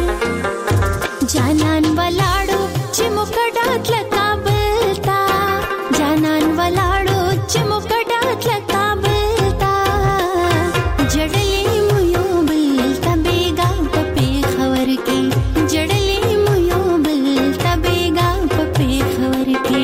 جانان ولاړو چې مکډات لکابل تا جانان ولاړو چې مکډات لکابل تا جړلې مو یو بل تبېګا په خبر کې جړلې مو یو بل تبېګا په خبر کې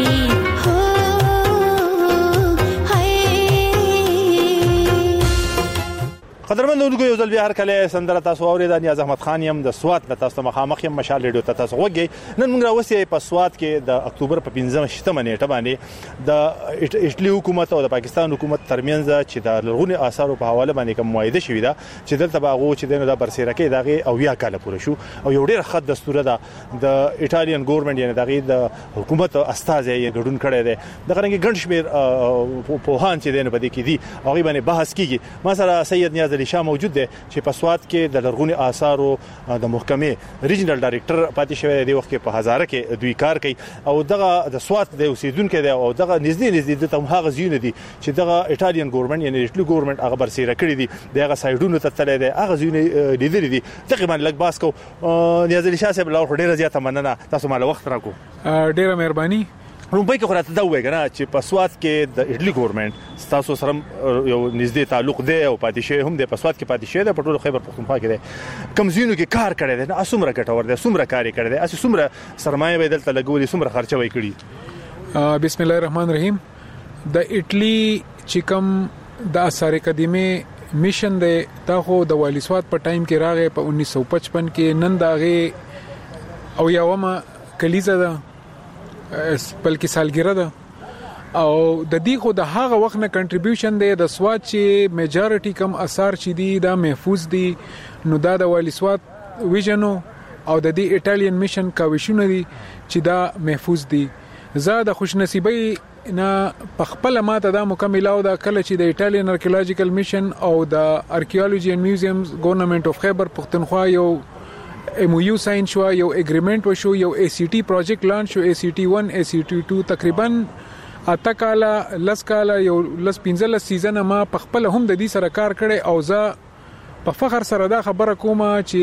قدرمن اردو یو ځل بیا هر کله سندره تاسو اوریدا نیاز احمد خان يم د سوات د تاسو مخامخ يم مشال ریډیو ته تاسو وګي نن موږ راوسی په سوات کې د اکتوبر په پنځمه شتمه نیټه باندې د ایټلی حکومت او د پاکستان حکومت ترمنځ چې د لرغونی آثارو په حواله باندې کوم معاهده شوې ده چې دلته باغو چې دنه د برسېره کې دغه او یا کال پوره شو او یو ډېر خط دستور ده د ایټالین ګورنمنت یعنی دغه د حکومت استاد یې ګډون کړی دی دغه رنګ ګڼ شمیر په هان چې دنه بده کې دي هغه باندې بحث کیږي ما سره سید نیاز علي شاه موجود دی چې په سوات کې د لرغونی آثارو د محکمې ریجنل ډایریکټر پاتې شوی دی وخت کې په هزاره کې دوی کار کوي او دغه د سوات د اوسیدونکو دی او دغه نږدې نږدې د هغه ځایونه دي چې دغه ایټالین ګورنمنت یعنی ایټلی ګورنمنت هغه برسېره کړی دي دغه سایډونو ته تللی دی هغه ځایونه لیدل دي تقریبا لګ باس کو نیاز علي شاه صاحب له ډیره زیاته مننه تاسو مال وخت راکو ډیره مهرباني رومبای کې خراته دا وایګنه چې په سوات کې د ایټلی ګورنمنت تاسو سره یو نږدې تعلق دی او پاتې شي هم د په سوات کې پاتې شي د پټول خیبر پختونخوا کې دی کم زینو کې کار کړی دی نه اسمره ګټور دی اسمره کاری کړی دی اسې سمره سرمایه بدل ته لګولې سمره خرچه وای کړی بسم الله الرحمن الرحیم د ایټلی چې کوم د آثار قدیمه میشن دی دا خو د والی سوات په ټایم کې راغی په انیس سو پچپن کې نن داغه او یومه کلیزه ده بلکې سالګره ده او د دې خو د هغه وخت نه کنټریبیوشن دی د سوات چې میجارټي کم اثار چې دي دا محفوظ دي نو دا د والی سوات ویژنو او د دې ایټالین میشن کاوشونه دي چې دا محفوظ دي زه د خوشنصیبۍ نه پخپل ماته دا مکمل او دا کله چې د ایټالین آرکیولوژیکل میشن او د آرکیولوژي اینڈ میوزیمز ګورنمنت اف خیبر پختونخوا یو ایم او یو ساين شو یو اګریمنت وشو یو ای سی ټي پروجیکټ لانچ شو ای سی ټي ون ای سی ټي ټو تقریبا اته کاله لس کاله یو لس پنځه سیزن ما پخپل هم د دې سره کار کړي او زه په فخر سره دا خبره کوم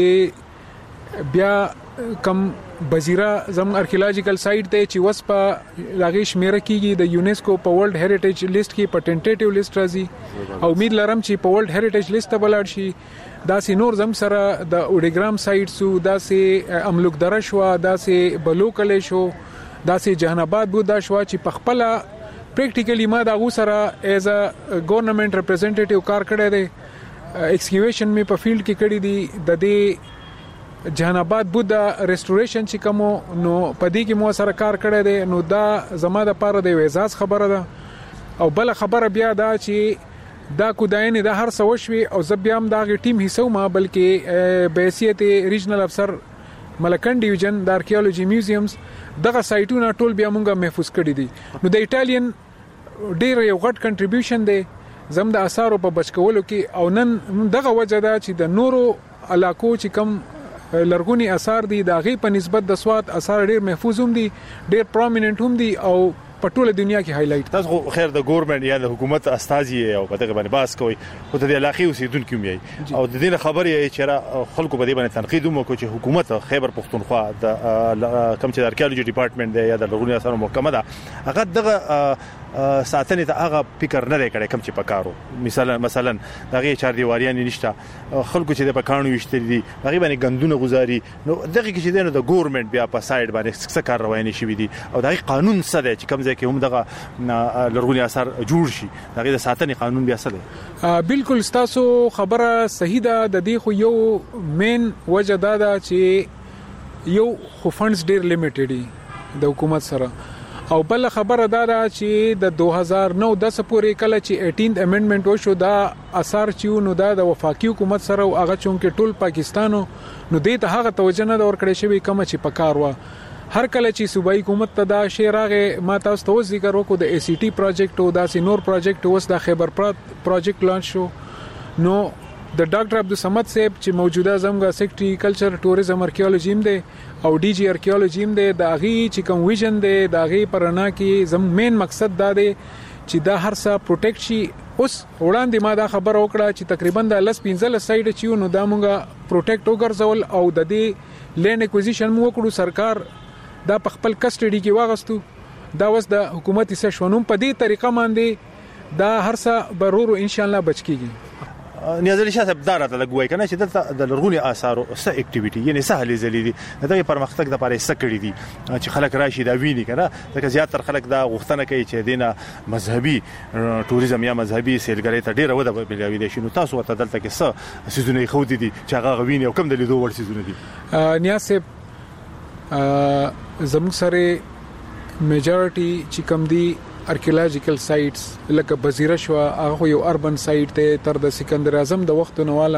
چې بیا کم بزیرا زم آرکیولوژیکل سایټ ته چې وسپا لاغي شمیره کیږي د یونیسکو په ورلد هریټیج لیست کې په ټینټیټیو لیست راځي او امید لرم چې په ورلد هریټیج لیست ته بلل شي دا سي نور زم سره د اوډیګرام سایټسو دا سي املوک درشوا دا سي بلوکل شو دا سي جهان آباد بو دا شوا چې پخپله پریکټیکلی ما دا غو سره ایز ا ګورنمنت ریپرزینټیټیو کار کړی دی ایکسکیویشن می په فیلډ کې کړی دی د دې جهان آباد بودا ریسټوریشن چې کوم نو پدې کې مو سره کار کړی دی نو دا زما د پاره د اعزاز خبره ده او بل خبره بیا دا چې دا کوداینه د هر سوشوي او زبيام دا غي ټیم حصو ما بلکې به حیثیت ریجنل افسر ملکن ډیویژن د آرکیولوژي میوزیمز دغه سایټونه ټول بیا مونږه محفوظ کړی دي نو د ایټالین ډیر یو غټ کنټریبیوشن دی زم د اثارو په بچکولو کې او نن دغه وجه ده چې د نورو علاقو چې کم لرغونی اثار دي د غي په نسبت د سواد اثار ډیر محفوظ هم دي ډیر پرومیننت هم دي او په ټوله دنیا کې هایلایټ تاسو خیر د ګورنمنت یا د حکومت استازي او په دغه باندې باس کوي او د علاقې اوسیدونکو می او د دې خبرې چې خلکو په دې باندې تنقید هم کوي چې حکومت خیبر پختونخوا د کم چې آرکیولوژي ډپارټمنټ دی یا د لرغونی اثارو محکمه ده هغه دغه ساتنې ته هغه فکر نه لري کوم چې پکارو مثلا مثلا دغه چار دیواریان نشته خلکو چې د پکانو وشتل دي هغه باندې غندونه گزاري نو دغه کې چې د ګورنمنت بیا په سایډ باندې څه کار رواني شي دي او دغه قانون څه دی چې کوم ځای کې هم دغه لرغونی اثار جوړ شي دغه د ساتنې قانون بیا څه دی بالکل تاسو خبره صحیح ده د دې خو یو مین وجه دا ده چې یو خو فندز ډیر لیمیټډ دي د حکومت سره او بل خبره دا ده چې د دوه هزار نو د سپورې کله چې اټینث امندمنت وشو دا اثار چې نو دا د وفاقي حکومت سره او هغه چونکه ټول پاکستانو نو دې ته هغه توجه نه ورکړې شوی کوم چې پکار و هر کله چې صوبایي حکومت ته دا شی راغې ما تاسو ته ذکر وکړو د ای سی ټي پروجیکټ او دا سينور پروجیکټ اوس د خیبر پروجیکټ لانچ شو نو د ډاکټر عبدالصمد صاحب چې موجوده زموږه سیکټری کلچر ټوریزم آرکیولوژي هم دی او ډي جی آرکیولوژي هم دی د غي چې کوم ویژن دی د غي پرنا کې زم مین مقصد دا دی چې دا هر څه پروټیکټ شي اوس وړاندې ما دا خبر وکړه چې تقریبا د لس پنځه سایډ چې نو دا مونږه پروټیکټ وګرځول او د دې لینډ اکوزیشن مو وکړو سرکار دا په خپل کسټډي کې واغستو دا وس د حکومتي سشونوم په دې طریقه باندې دا هر څه برورو ان شاء الله بچ کیږي نیاز علي شاه صاحب دارا ته لګوي کنه چې دلته د لرغونی آثارو څه اکټیویټي یعنی سهلې زلي دي دغه پرمختګ د لپاره څه کړی دي چې خلک راشي دا ویني کنه ځکه زیات تر خلک دا غوښتنه کوي چې دینه مذهبي ټوریزم یا مذهبي سیلګری ته ډیره وده بلوي دي شنو تاسو ورته دلته کې څه سيزونه خو دي چې هغه ویني او کم د لیدو ور سيزونه دي نیاز صاحب زموږ سره میجورټي چې کم دي آرکیولوژیکل سایټس لکه بزیره شو هغه یو اربن سایټ ته تر د سکندر اعظم د وخت نواله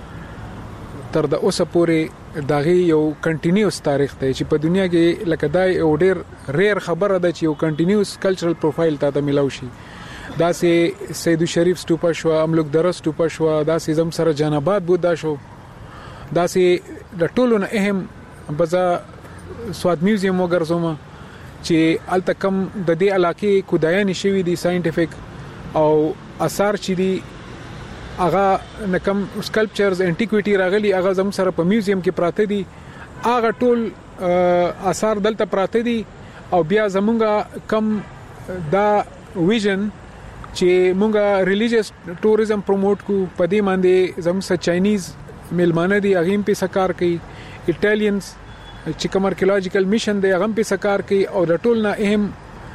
تر د اوسه پورې داغي یو کنټینیوس تاریخ دی چې په دنیا کې لکه دای او ډیر ریر خبره ده چې یو کنټینیوس کلچرل پروفایل ته ملاوي شي دا سي سید شریف سټوپا شو املوک درس سټوپا شو دا سي زم سره جهان آباد بودا شو دا سي د ټولو نه اهم بزا سواد میوزیم وګرځوم چې الته کم د دې علاقې کودایانې شوی دي ساينټیفیک او اثار چې دي هغه نکم سکلپچرز انټیکویټي راغلي هغه زم سره په میوزیم کې پراته دي هغه ټول اثار دلته پراته دي او بیا زمونږه کم دا ویژن چې مونږه ریلیجیس ټوریزم پروموټ کو پدې باندې زم سره چاینیز ملمانه دي هغه په سکار کوي ایټالینز چې کوم آرکیولوژیکل میشن دی هغه په سکار کوي او د ټول نه اهم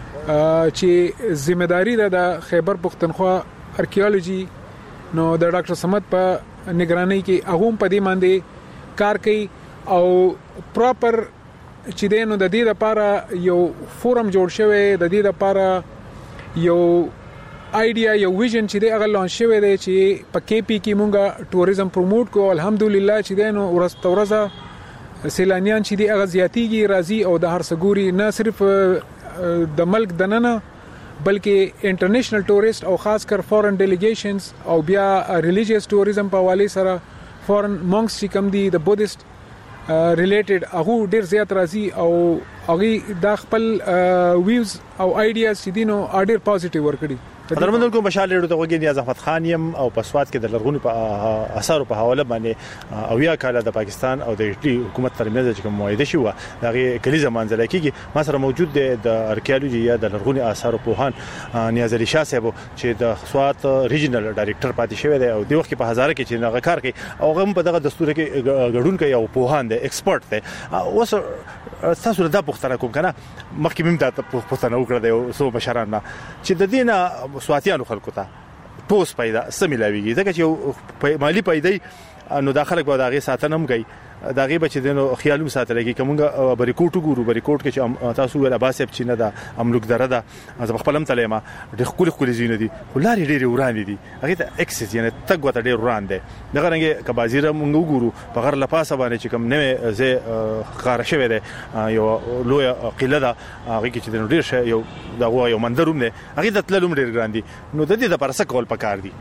چې ځمېداري ده د خیبر پختونخوا آرکیولوژي نو د ډاکټر صمد په نگرانی کې هغه په دې باندې کار کوي او پراپر چې دینو د دې لپاره یو فورم جوړ شوی د دې لپاره یو آیډیا یو ویژن چې د هغه لانچ شوی دی چې په کې پی کې مونږه ټوریزم پروموټ کو الحمدلله چې دینو ورځ ورځ سیلانیان چې دی هغه زیاتیږي راځي او د هر سګوري نه صرف د ملک دننه بلکې انټرنیشنل ټورست او خاص کر فورن ډیلیګیشنز او بیا ریلیجیس ټوریزم په حواله سره فورن مونکس چې کوم دي د بودیست ریلیټډ هغه ډیر زیات راځي او هغه د خپل ویوز او آیډیاز چې دینو اډیر پوزټیو ورکړي. درمنل کوم بشار لري ته وګورئ نیاز احمد خان یم او په سواد کې د لرغونو په اثارو په حواله باندې او یا کاله د پاکستان او د ایټلی حکومت ترمنځ چې کوم معاهده شو دغه کلیزه منځله کېږي. ما سره موجود دی د ارکیالوجي یا د لرغونو اثارو پوهان نیاز علي شاه صاحب چې د سواد ریجنل ډایریکټر پاتې شوی دی او د وخت په هزاره کې چې هغه کار کوي او هغه په دغه دستور کې غړون کوي او پوهان دی ایکسپرت دی. اوس تاسو دا پوښتنه کوم کنه مخکې مم دا پوښتنه وکړه د سو بشارانه چې د دینه سواتیانو خلکو ته پوس پیدا سملاویږي ځکه چې یو مالی پیدا نو داخله به دغه ساتنه هم کوي دغه بچ دینو خیالوم ساتل کی کومه بریکوټ ګورو بریکوټ کې چې تاسو ول اباسب چې نه دا املوک دره ده از خپلم تلېما د خپل خپل زینې دي ولاري ډېر وران دي هغه ته اکسس یعنی تګ وته ډېر وران دي دغه رنګه کبازیره مونږ ګورو په غر لپاسه باندې چې کوم نوې زه خار شوی دی یو لوی قله ده هغه کې چې د ډېر شی یو دغه یو منظروم دی هغه د تللوم ډېر ګران دي نو د دې د پرسه کول پکار دي.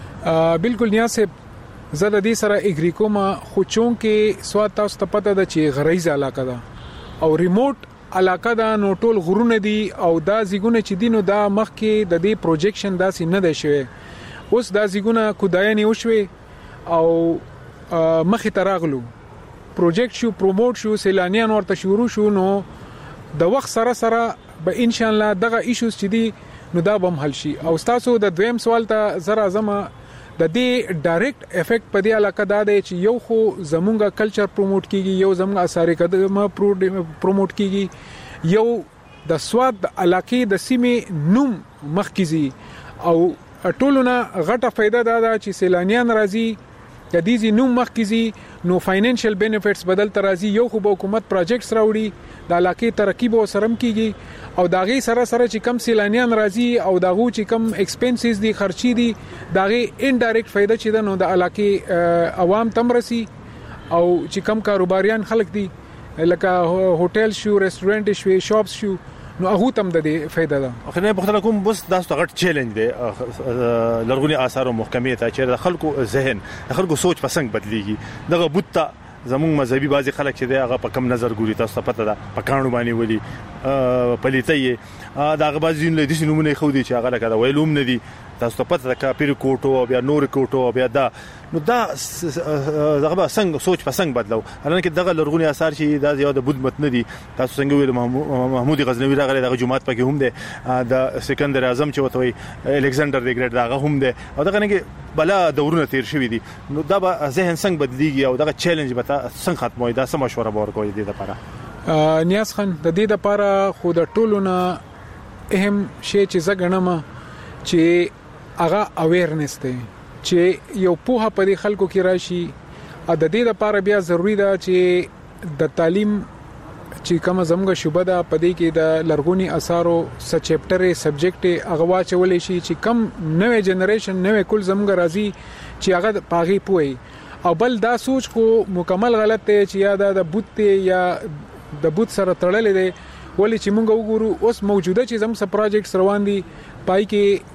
بالکل نیاسه زه د دې سره اګری کوم خو چون کې سواد تاسو ته پته ده چې غریزه علاقه ده او ریموټ علاقه ده نو ټول غرونه دي او دا زیګونه چې دینو دا مخ کې د دې پروجیکشن داسې نه دی شوی. اوس دا زیګونه کوداینه وشوي او مخې ته راغلو پروجیکټ شو پروموټ شو سیلانیان ورته شروع شو نو د وخت سره سره به ان شاء الله دغه ایشوز چې دي نو دا به حل شي. او تاسو د دویم سوال ته زرا زما د دې ډایرکټ افیکټ په دې علاقه دا دی چې یو خو زمونږه کلچر پروموټ کیږي یو زمونږه اثار قدمه پروموټ کیږي یو د سواد د علاقې د سیمې نوم مخکېږي او ټولونه غټه فائدہ دا ده چې سیلانیان راځي د دې نوم مخکېږي نو فاینانشل بینیفټس بدل ترازی یو خو به حکومت پروجیکټس راوړي د علاقې ترقی به سرم کیږي او داغه سره سره چې کم سیلانیان راځي او داغه چې کم ایکسپنسز دي خرچي دي داغه انډایرکټ فائدہ چې ده نو د علاقې عوام تم رسی او چې کم کاروباریان خلک دي لکه هوټل شو ریسټورانټ شو شاپس شو نو هغه تم د دې فائدہ ده. خو نه بخښنه کوم بس دا ستغټ چیلنج دی لرغونی آثار او محکمې ته چې د خلکو ذهن د خلکو سوچ پسنګ بدليږي دغه بوت زموږ مذهبي بازي خلک چې دی هغه په کم نظر ګوري تاسو ته پته ده په کانو باندې ولي پلیتي دا هغه بازي نه دي نمونه خو دي چې هغه لکه ویلوم نه دي تاسو ته پته ده کا پیر کوټو بیا نور کوټو بیا دا نو دا دغه څنګه سوچ پسنګ بدلو هلکه دغه لرغونی آثار چې دا زیاده بود مت نه دي تاسو څنګه ویل محمود غزنوی راغلی دغه جمعات پکې هم ده د سکندر اعظم چې وته وي الکسندر دی ګریټ دغه هم ده او دغه نه بلا دورونه تیر شوی دي نو دا به ذهن څنګه بدلیږي او دغه چیلنج به څنګه ختموي دا سم مشوره ورکوي د دې لپاره. نیاز خان د دې لپاره خو د ټولونه اهم شی چې زګنم چې هغه اویرنس دی چې یو پوهه په خلکو کې راشي ا د دې لپاره بیا ضروری ده چې د تعلیم چې کوم زموږ شوبه ده په دې کې د لرغونی اثارو س چپټر سبجیکټ هغه واچولې شي چې کم نوې جنریشن نوې کول زموږ راځي چې هغه پاغي پوي او بل دا سوچ خو مکمل غلط دی چې یا د بوت یا د بوت سره تړلې دی ولی چې موږ وګورو اوس موجوده چې زموږ سره پروجیکټس روان دي پای کې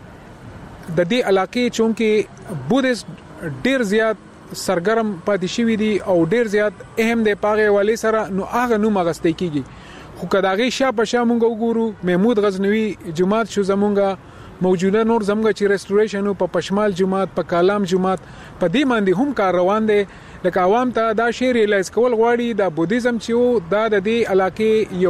د دې علاقې چونکه بودیست ډیر زیات سرګرم پاتې شوی دي او ډیر زیات اهم دی پاغه والی سره نو هغه نو مغستې کیږي خو کداغه شا په شا مونږ وګورو محمود غزنوی جمعات شو زمونږه موجوده نور زمونږ چې ریسټوریشن په پشمال جمعات په کالام جمعات په دې باندې هم کار روان دي لکه عوام ته دا شی ریلایز کول غواړي د بودیزم چې دا د دې علاقې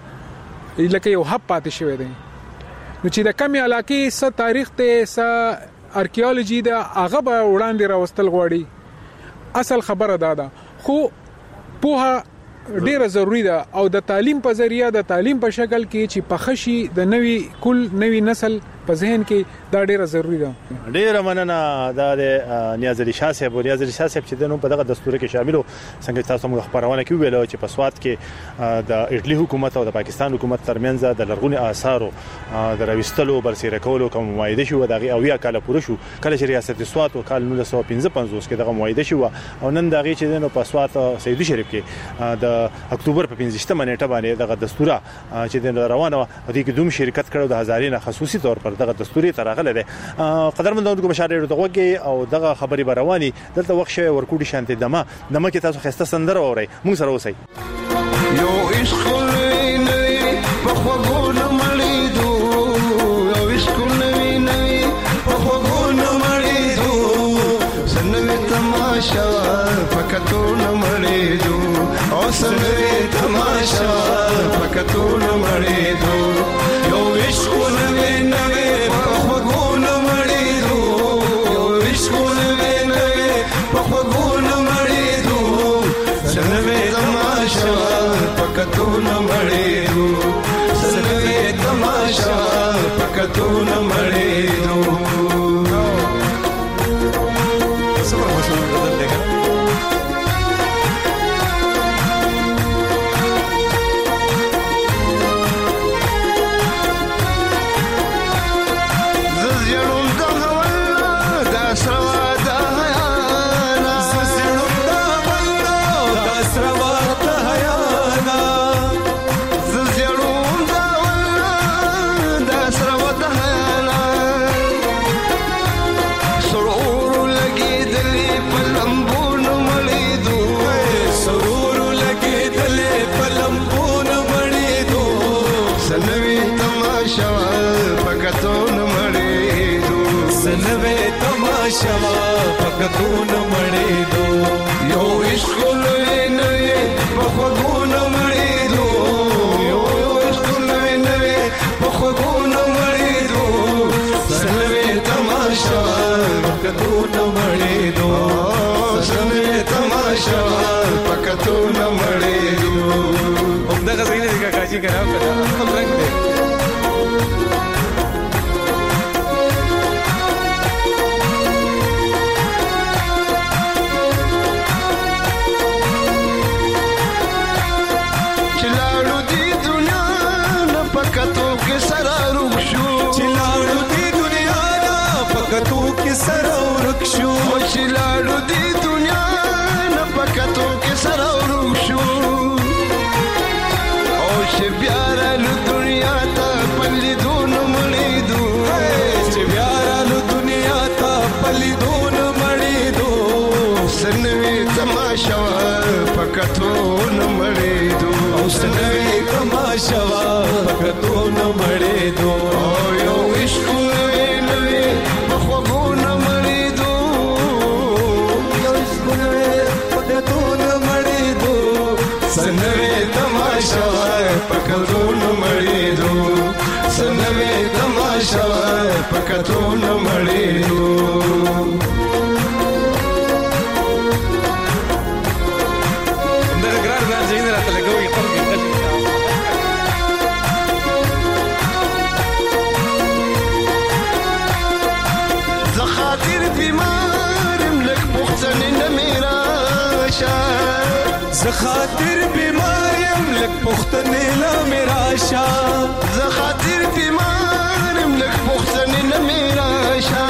یو لکه یو هب پاتې شوی دی نو چې د کمی علاقې څه تاریخ ته څه ارکیالوجي دا هغه به وړاندې راوستل غواړي اصل خبره دا ده خو پوهه ډیره ضروری ده او د تعلیم په ذریعہ د تعلیم په شکل کې چې پخشي د نوي کل نوي نسل په ذهن کې دا ډیره ضروری ده. ډیره مننه د نیاز علي شاه صاحب. نیاز علي شاه صاحب چې دنو په دغه دستور کې شاملو څنګه تاسو موږ خبرونه کې ویل چې په سواد کې د اټلی حکومت او د پاکستان حکومت ترمنځ د لرغونی آثارو د راوستلو برسېره کولو کوم معاهده شو دغه اویا کال پوره شو کله چې ریاست سواد او کال نولس سوه پنځه پنځوس کې دغه معاهده شو او نن دغه چې دنو په سواد سعودي شریف کې د اکتوبر په پنځمه نیټه باندې دغه دستور چې د روانه او د کوم شرکت کړو د هزارینه خصوصي تور پر دغه دستوري ترغله ده. قدرمنونکو مشاهده دغه او دغه خبري برواني دلته وخت شوی ورکوډي شانته دمه دمه کې تاسو خسته سندره اورئ مونږ سره اوسئ. یو عشق لوي په خوګونو مړیدو یو عشق لوي نوي په خوګونو مړیدو سنوي تماشا فکتونو مړیدو او سنوي تماشا فکتونو مړیدو یو عشق لوي نوي په خوګونو مړیدو یو عشق لوي نوي په خوګونو مړیدو سنوي تماشا فکتونو مړیدو سنوي تماشا فکتونو مړیدو. شوا فکتون مړیدو یو عشق لوي نوي په خوګون مړیدو یو عشق لوي نوي په خوګون مړیدو سنوي تماشا فکتون مړیدو سنوي تماشا فکتون مړیدو. هم دا غزینه دي کاکاجي کراو کړه خپل رنگ دی. چلاړو دی دنیا نه پکاتو کې سره ورشو او چې بیا رالو دنیا ته پلیدون مړیدو چې بیا رالو دنیا ته پلیدون مړیدو سنوي تماشا پکاتو نه مړیدو او سنوي تماشا پکاتو نه مړیدو یو عشق لوي نوي په خوګونو سنوي تماشا پکتون مړیدو سنوي تماشا پکتون مړیدو. دا ګرار ګرار ځین راته لګوي خلک زخاطر بیمارم لک پختن نمیرا شا زخاطر بیمارم لک پختنی لا میرا شا زخاطر بیمارم لک پختنی لا میرا شا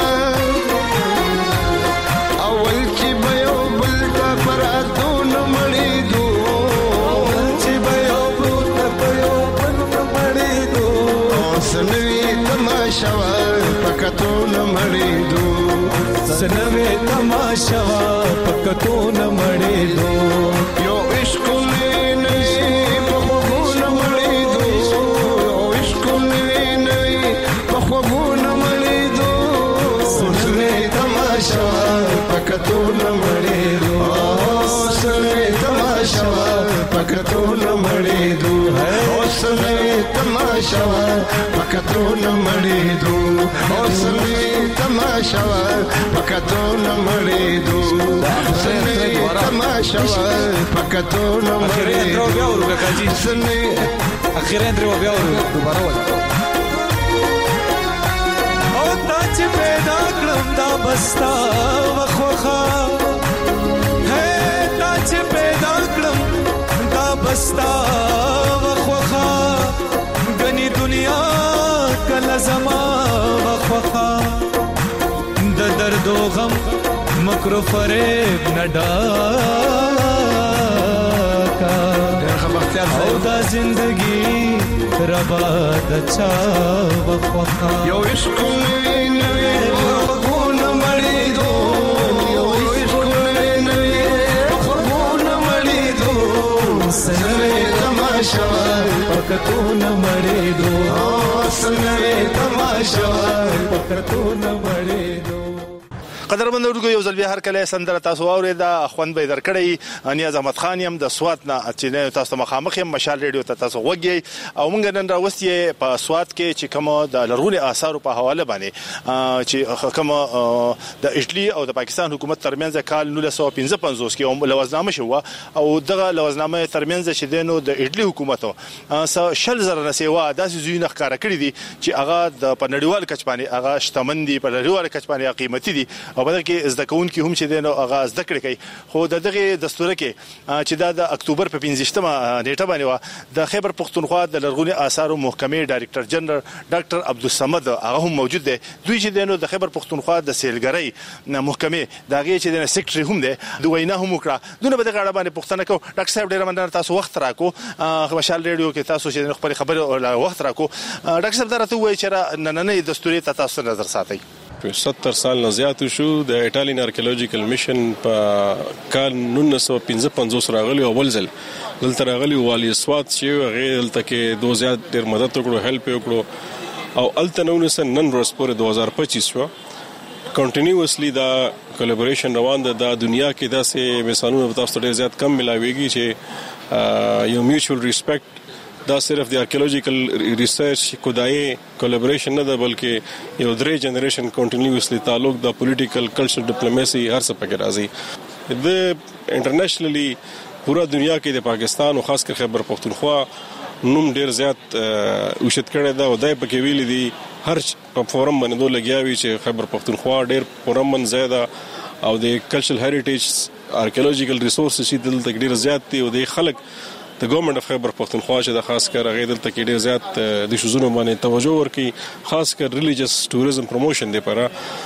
اول چې بيو بلتا پراتون مړیدو اول چې بيو بلتا بيو بلتا مړیدو سنوي تماشا پکتون مړیدو سنوي تماشا پکتون مړیدو یو عشق لوي په خوګونو مړیدو یو عشق لوي په خوګونو مړیدو سنوي تماشا پکتون مړیدو سنوي تماشا پکتون مړیدو سنوي تماشا پکتون مړیدو سنوي تماشا پکتون مړیدو سنوي تماشا پکتون مړیدو سنوي اخیرا درو بیا ورو دوباره ولا بستا وخوخه هې تا چې پیدا کړم دا بستا وخوخه غني دنیا کله زما وخوخه د درد او غم مکر فریب نډا کا او دا زندگی ربا د چا وخوخه یو عشق نوی نوی خوبونه مړې دو یو عشق نوی نوی خوبونه مړې دو سنوي تماشا پکتونه مړې دو سنوي تماشا پکتونه مړې دو. قدرمن اورګو یو ځل بیا هر کله سندره تاسو اورئ دا خوند به درکړی. نیاز احمد خان یم د سوات نه چې تاسو مخامخ یم مشال ریډیو ته تاسو وګورئ او موږ نن راوستي په سوات کې چې کوم د لرغوني آثارو په حواله باندې چې کوم د اټلی او د پاکستان حکومت ترمنځ کال نولس سوه پنځه پنځوس کې لوزنامه شو او دغه لوزنامه ترمنځ چې دینو د اټلی حکومت شل زره نسیوا داسې زوینه ښکارا کړی دي چې هغه د پنړیوال کچ باندې هغه شتمن دي په نړیوال کچ باندې قیمتي دي او په دغه کې زده کوونکي هم چې دینو هغه زده کړې کوي. خو د دغه دستور کې چې دا د اکتوبر په پنځمه نیټه باندې و د خیبر پختونخوا د لرغوني آثارو محکمې ډایریکټر جنرال ډاکټر عبدالصمد هغه هم موجود دی. دوی چې دینو د خیبر پختونخوا د سیلګرۍ محکمې دغه چې د سیکریټري هم دی دوی وینا هم وکړه. دونه به د غاړه باندې پښتنه کو ډاکټر صاحب ډیر مننه تاسو وخت راکو مشال ریډیو کې تاسو چې خپل خبره وخت راکو. ډاکټر صاحب درته وایي چې نننې دستوري ته تاسو نظر ساتئ. ستر سال نه زیات شو د ایټالین آرکیولوژیکل میشن په کال نولس سوه پنځه پنځوس راغلی او ولزل دلته راغلی والی سوات چې هغه دلته کې دوه زیات ډیر مدد وکړو هیلپ وکړو او الته نو نن ورځ پورې دوه هزار پچیس شو کنټینیوسلی دا کولیبریشن روان ده. د دنیا کې داسې مثالونه تاسو ډیر زیات کم ملاويږي چې یو میوچوال ریسپیکټ دا صرف د آرکیولوژیکل ریسرچ کودای کولیبریشن نه ده بلکې یو درې جنریشن کنټینیوسلی تعلق د پولیټیکل کلچرل ډیپلوماسي هر څه پکې راځي. د انټرنیشنلی پورا دنیا کې د پاکستان او خاص کر خیبر پختونخوا نوم ډیر زیات اوشت کړی دا او دای پکې ویل دي هر فورم باندې دوه لګیاوي چې خیبر پختونخوا ډیر پرمن زیاده او د کلچرل هریټیج آرکیولوژیکل ریسورسز چې دلته ډیر زیات دي او د خلک د ګورنمنت اف خیبر پختونخوا چې د خاص کر غیر دلته کې ډیر زیات د شوزونو باندې توجه ورکړي خاص کر ریلیجیس ټوریزم پروموشن لپاره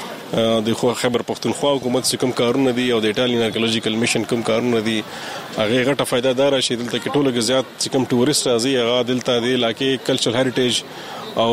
د خیبر پختونخوا حکومت کوم کارونه دي او د ایټالین آرکیولوژیکل میشن کوم کارونه دي هغه غټه فائدہ دار شي دلته کې ټولو زیات کوم ټوریست راځي هغه دلته د علاقې کلچرل هریټیج او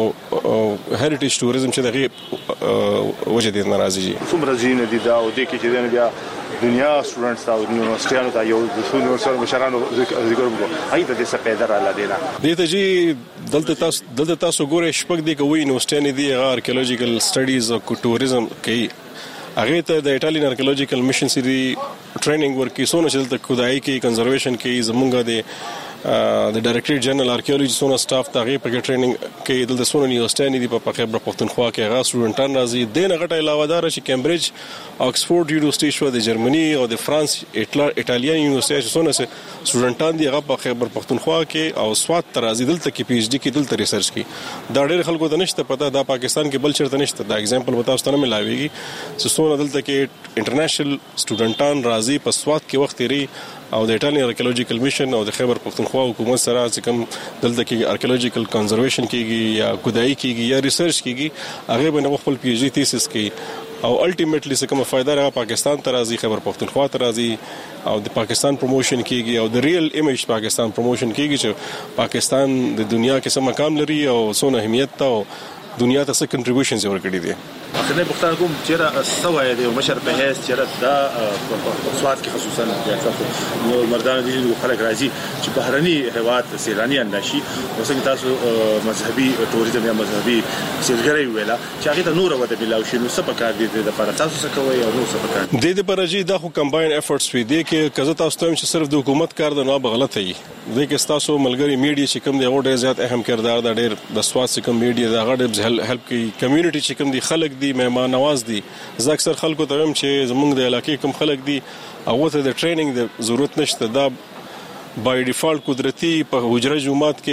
هریټیج ټوریزم چې دغه وجه دي ناراضي څومره ځینې دي دا او د کې چې بیا دنیا سټوډنټس او یونیورسيټانو ته یو د یونیورسيټ مشرانو ذکر وکړو هغه د څه پیدا را لدینا دته چې دلته تاسو دلته تاسو ګورئ شپږ دی کوي یونیورسيټانې دي آرکیولوژیکل سټډیز او ټوریزم کوي هغه ته د ایټالین آرکیولوژیکل میشن سری ټریننګ ورکې سونه چې دلته خدای کې کنزرویشن کې زمونږه دي د ډایریکټر جنرال آرکیولوژي سونه سټاف ته غي په ټریننګ کې دلته سونه یونیورسيټي دي په خیبر پختونخوا کې هغه سټوډنټان راځي د نه غټه علاوه دار چې کیمبرج آکسفورد یونیورسيټي شو د جرمني او د فرانس ایټالین یونیورسيټي سونه سټوډنټان دي هغه په خیبر پختونخوا کې او سوات تر راځي دلته کې پی ایچ ډي کې دلته ریسرچ کوي. دا ډېر خلکو ته نشته پته دا پاکستان کې بل چرته نشته. دا اگزامپل وتا ستنه ملاويږي چې سونه دلته کې انټرنیشنل سټوډنټان راځي په سوات کې وخت لري او د ایټالین آرکیولوژیکل میشن او د خیبر پختونخوا حکومت سره چې کوم دلته کې آرکیولوژیکل کنزرویشن کیږي یا کودای کیږي یا ریسرچ کیږي هغه به خپل پی ایچ ډي تھیسس کوي او الټیمیټلی څه کوم فائدہ راغی پاکستان ته راځي خیبر پختونخوا ته راځي او د پاکستان پروموشن کیږي او د ریل ایمیج پاکستان پروموشن کیږي چې پاکستان د دنیا کې څه مقام لري او څونه اهمیت ته دنیا ته څه کنټریبیوشنز ورکړي دي. اخرنه پښتون کوم چې سوای دی مشر په هیڅ چې دا سواد کې خصوصا نو مردان دي چې خلک راځي چې بهرني هواد سیلانیان نشي وسنګ تاسو مذهبي ټوریزم یا مذهبي سیلګرۍ ویلا چې هغه ته نور وته بلاو شي نو څه پکار دي د لپاره تاسو څه کوي او نو څه پکار دي د لپاره چې دا خو کمباین افورټس وي دي کې کزه تاسو ته چې صرف د حکومت کار نه غلط وي دي کې تاسو ملګری میډیا چې کوم دی او ډېر زیات اهم کردار دا ډېر د سواد چې کوم میډیا دا غړي هیلپ کوي کمیونټي چې کوم دي خلک دي مهمان نواز دي زه اکثر خلکو ته هم چې زمونږ د علاقې کوم خلک دي او ته د ټریننګ د ضرورت نشته دا بای ډیفالت قدرتي په حجره جمعات کې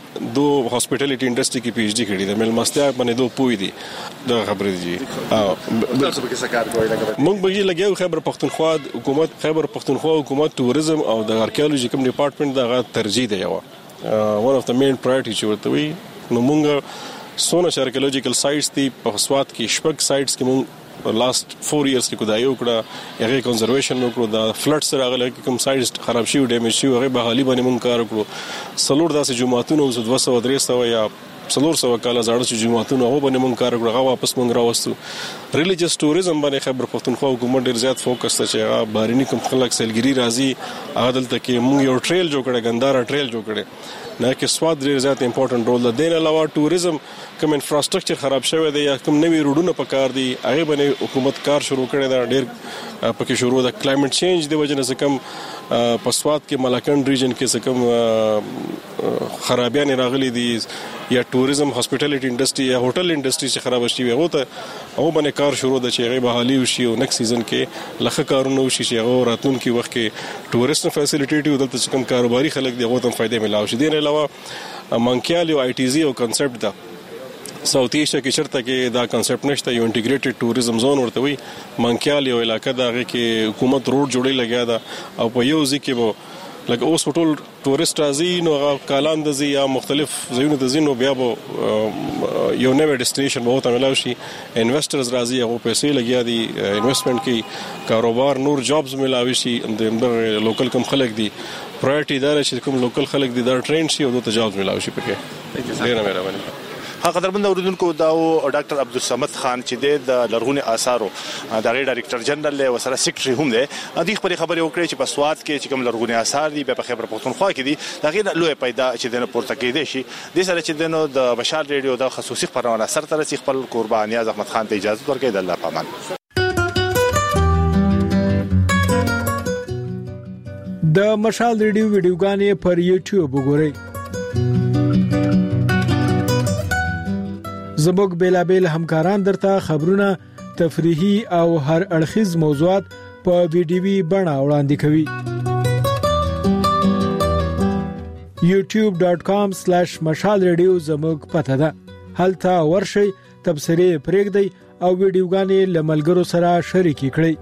دو هاسپټیلیټي انډستری کې پی ایچ ډی کړی دی ملمستیا باندې دو پوي دي دا خبرې دي. تاسو به څه کار کوئ؟ موږ به یې لګیاو خیبر پختونخوا حکومت خیبر پختونخوا حکومت ټوریزم او د آرکیالوجي کوم ډپارټمنټ دغه ترجیح دی یو ون اف د مین پرایورټي چې ورته وي. نو موږ سونه آرکیالوجیکل سایټس دي په سوات کې شپږ سایټس کې موږ لاست فور ایئرز کې کودایي وکړه هغه کنزرویشن وکړو د فلډ سره هغه کوم سایټس خراب شي او ډیمیج شي هغه بحالي باندې موږ کار وکړو. سلور داسې جمعهتون او دوه سوه درې سوه یا څلور سوه کاله زاړه چې جمعهتون هغه باندې موږ کار وکړو هغه واپس موږ راوستو. ریلیجیس ټوریزم باندې خیبر پختونخوا حکومت ډیر زیات فوکس ته چې هغه بهرني کوم خلک سیلګری راځي هغه دلته کې موږ یو ټریل جوړ کړی ګندارا ټریل جوړ کړی نه کې سواد ډیر زیات امپورټنت رول ده. دین علاوه ټوریزم کوم انفراستراکچر خراب شوی دی یا کوم نوی روډونه پکار دي هغه باندې حکومت کار شروع کړی دا ډیر پکې شروع ده. کلایمټ چینج دی وجه نه کم په سواد کې ملاکنډ ریجن کې کم خرابیان راغلي دي یا ټوریزم هاسپټیلیټي انډستری یا هوټل انډستری چې خراب شي هغه ته هغه باندې کار شروع ده چې هغه بحالي وشي او نیکسټ سیزن کې لخه کارونه وشي چې هغه راتلونکي وخت کې ټوریست فیسیلیټي دلته چې کوم کاروباري خلک دی هغه ته فائدې ملاوي شي. دین علاوه مانکیال او آی ټي زی او کنسپټ ده ساوث ایشیا کې چرته کې دا کنسپټ نشته یو انټیګریټډ ټوریزم زون ورته وي. مانکیال یو علاقہ ده هغه کې حکومت روډ جوړی لګیا ده او په یو ځکه به لکه اوس ټول ټوریست راځي نو هغه کالان د زی یا مختلف ځایونو د زینو بیا به یو نوې ډیسټینیشن به ته ملاوي شي. انویسټرز راځي هغه پیسې لګیا دي انویسټمنټ کې کاروبار نور جابز ملاوي شي د لوکل کم خلک دي پرایورټي ادارې چې کوم لوکل خلک دي دا ټرین شي او د تجاوز ملاوي شي پکې. ډیره مهرباني. ها قدرمن اوریدونکو دا ډاکټر عبدالصمد خان چې د لرغونی آثارو د ډایریکټر جنرال له وسره سیکریټري هم دی د خپل خبرې وکړې چې په سواد کې چې کوم لرغونی آثار دي په خیبر پختونخوا کې دي دا غیر لوی پیدا چې د پورته کېدې شي د سره چې د مشال ریډیو د خصوصي خبرونه سره تر خپل قربان نیاز احمد خان ته اجازه ورکړي. د الله پامان. د مشال ریډیو ویډیوګانې پر یوټیوب وګورئ. زموږ بیلابیل همکاران درته خبرونه تفریحي او هر اړخیز موضوعات په ویډیوي بڼه وړاندې کوي. یوټیوب ډاټ کام سلیش مشال ریډیو زموږ پته ده. هلته ورشئ تبصرې پرېږدئ او ویډیوګانې له ملګرو سره شریکې کړئ.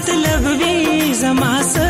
مطلب وی زما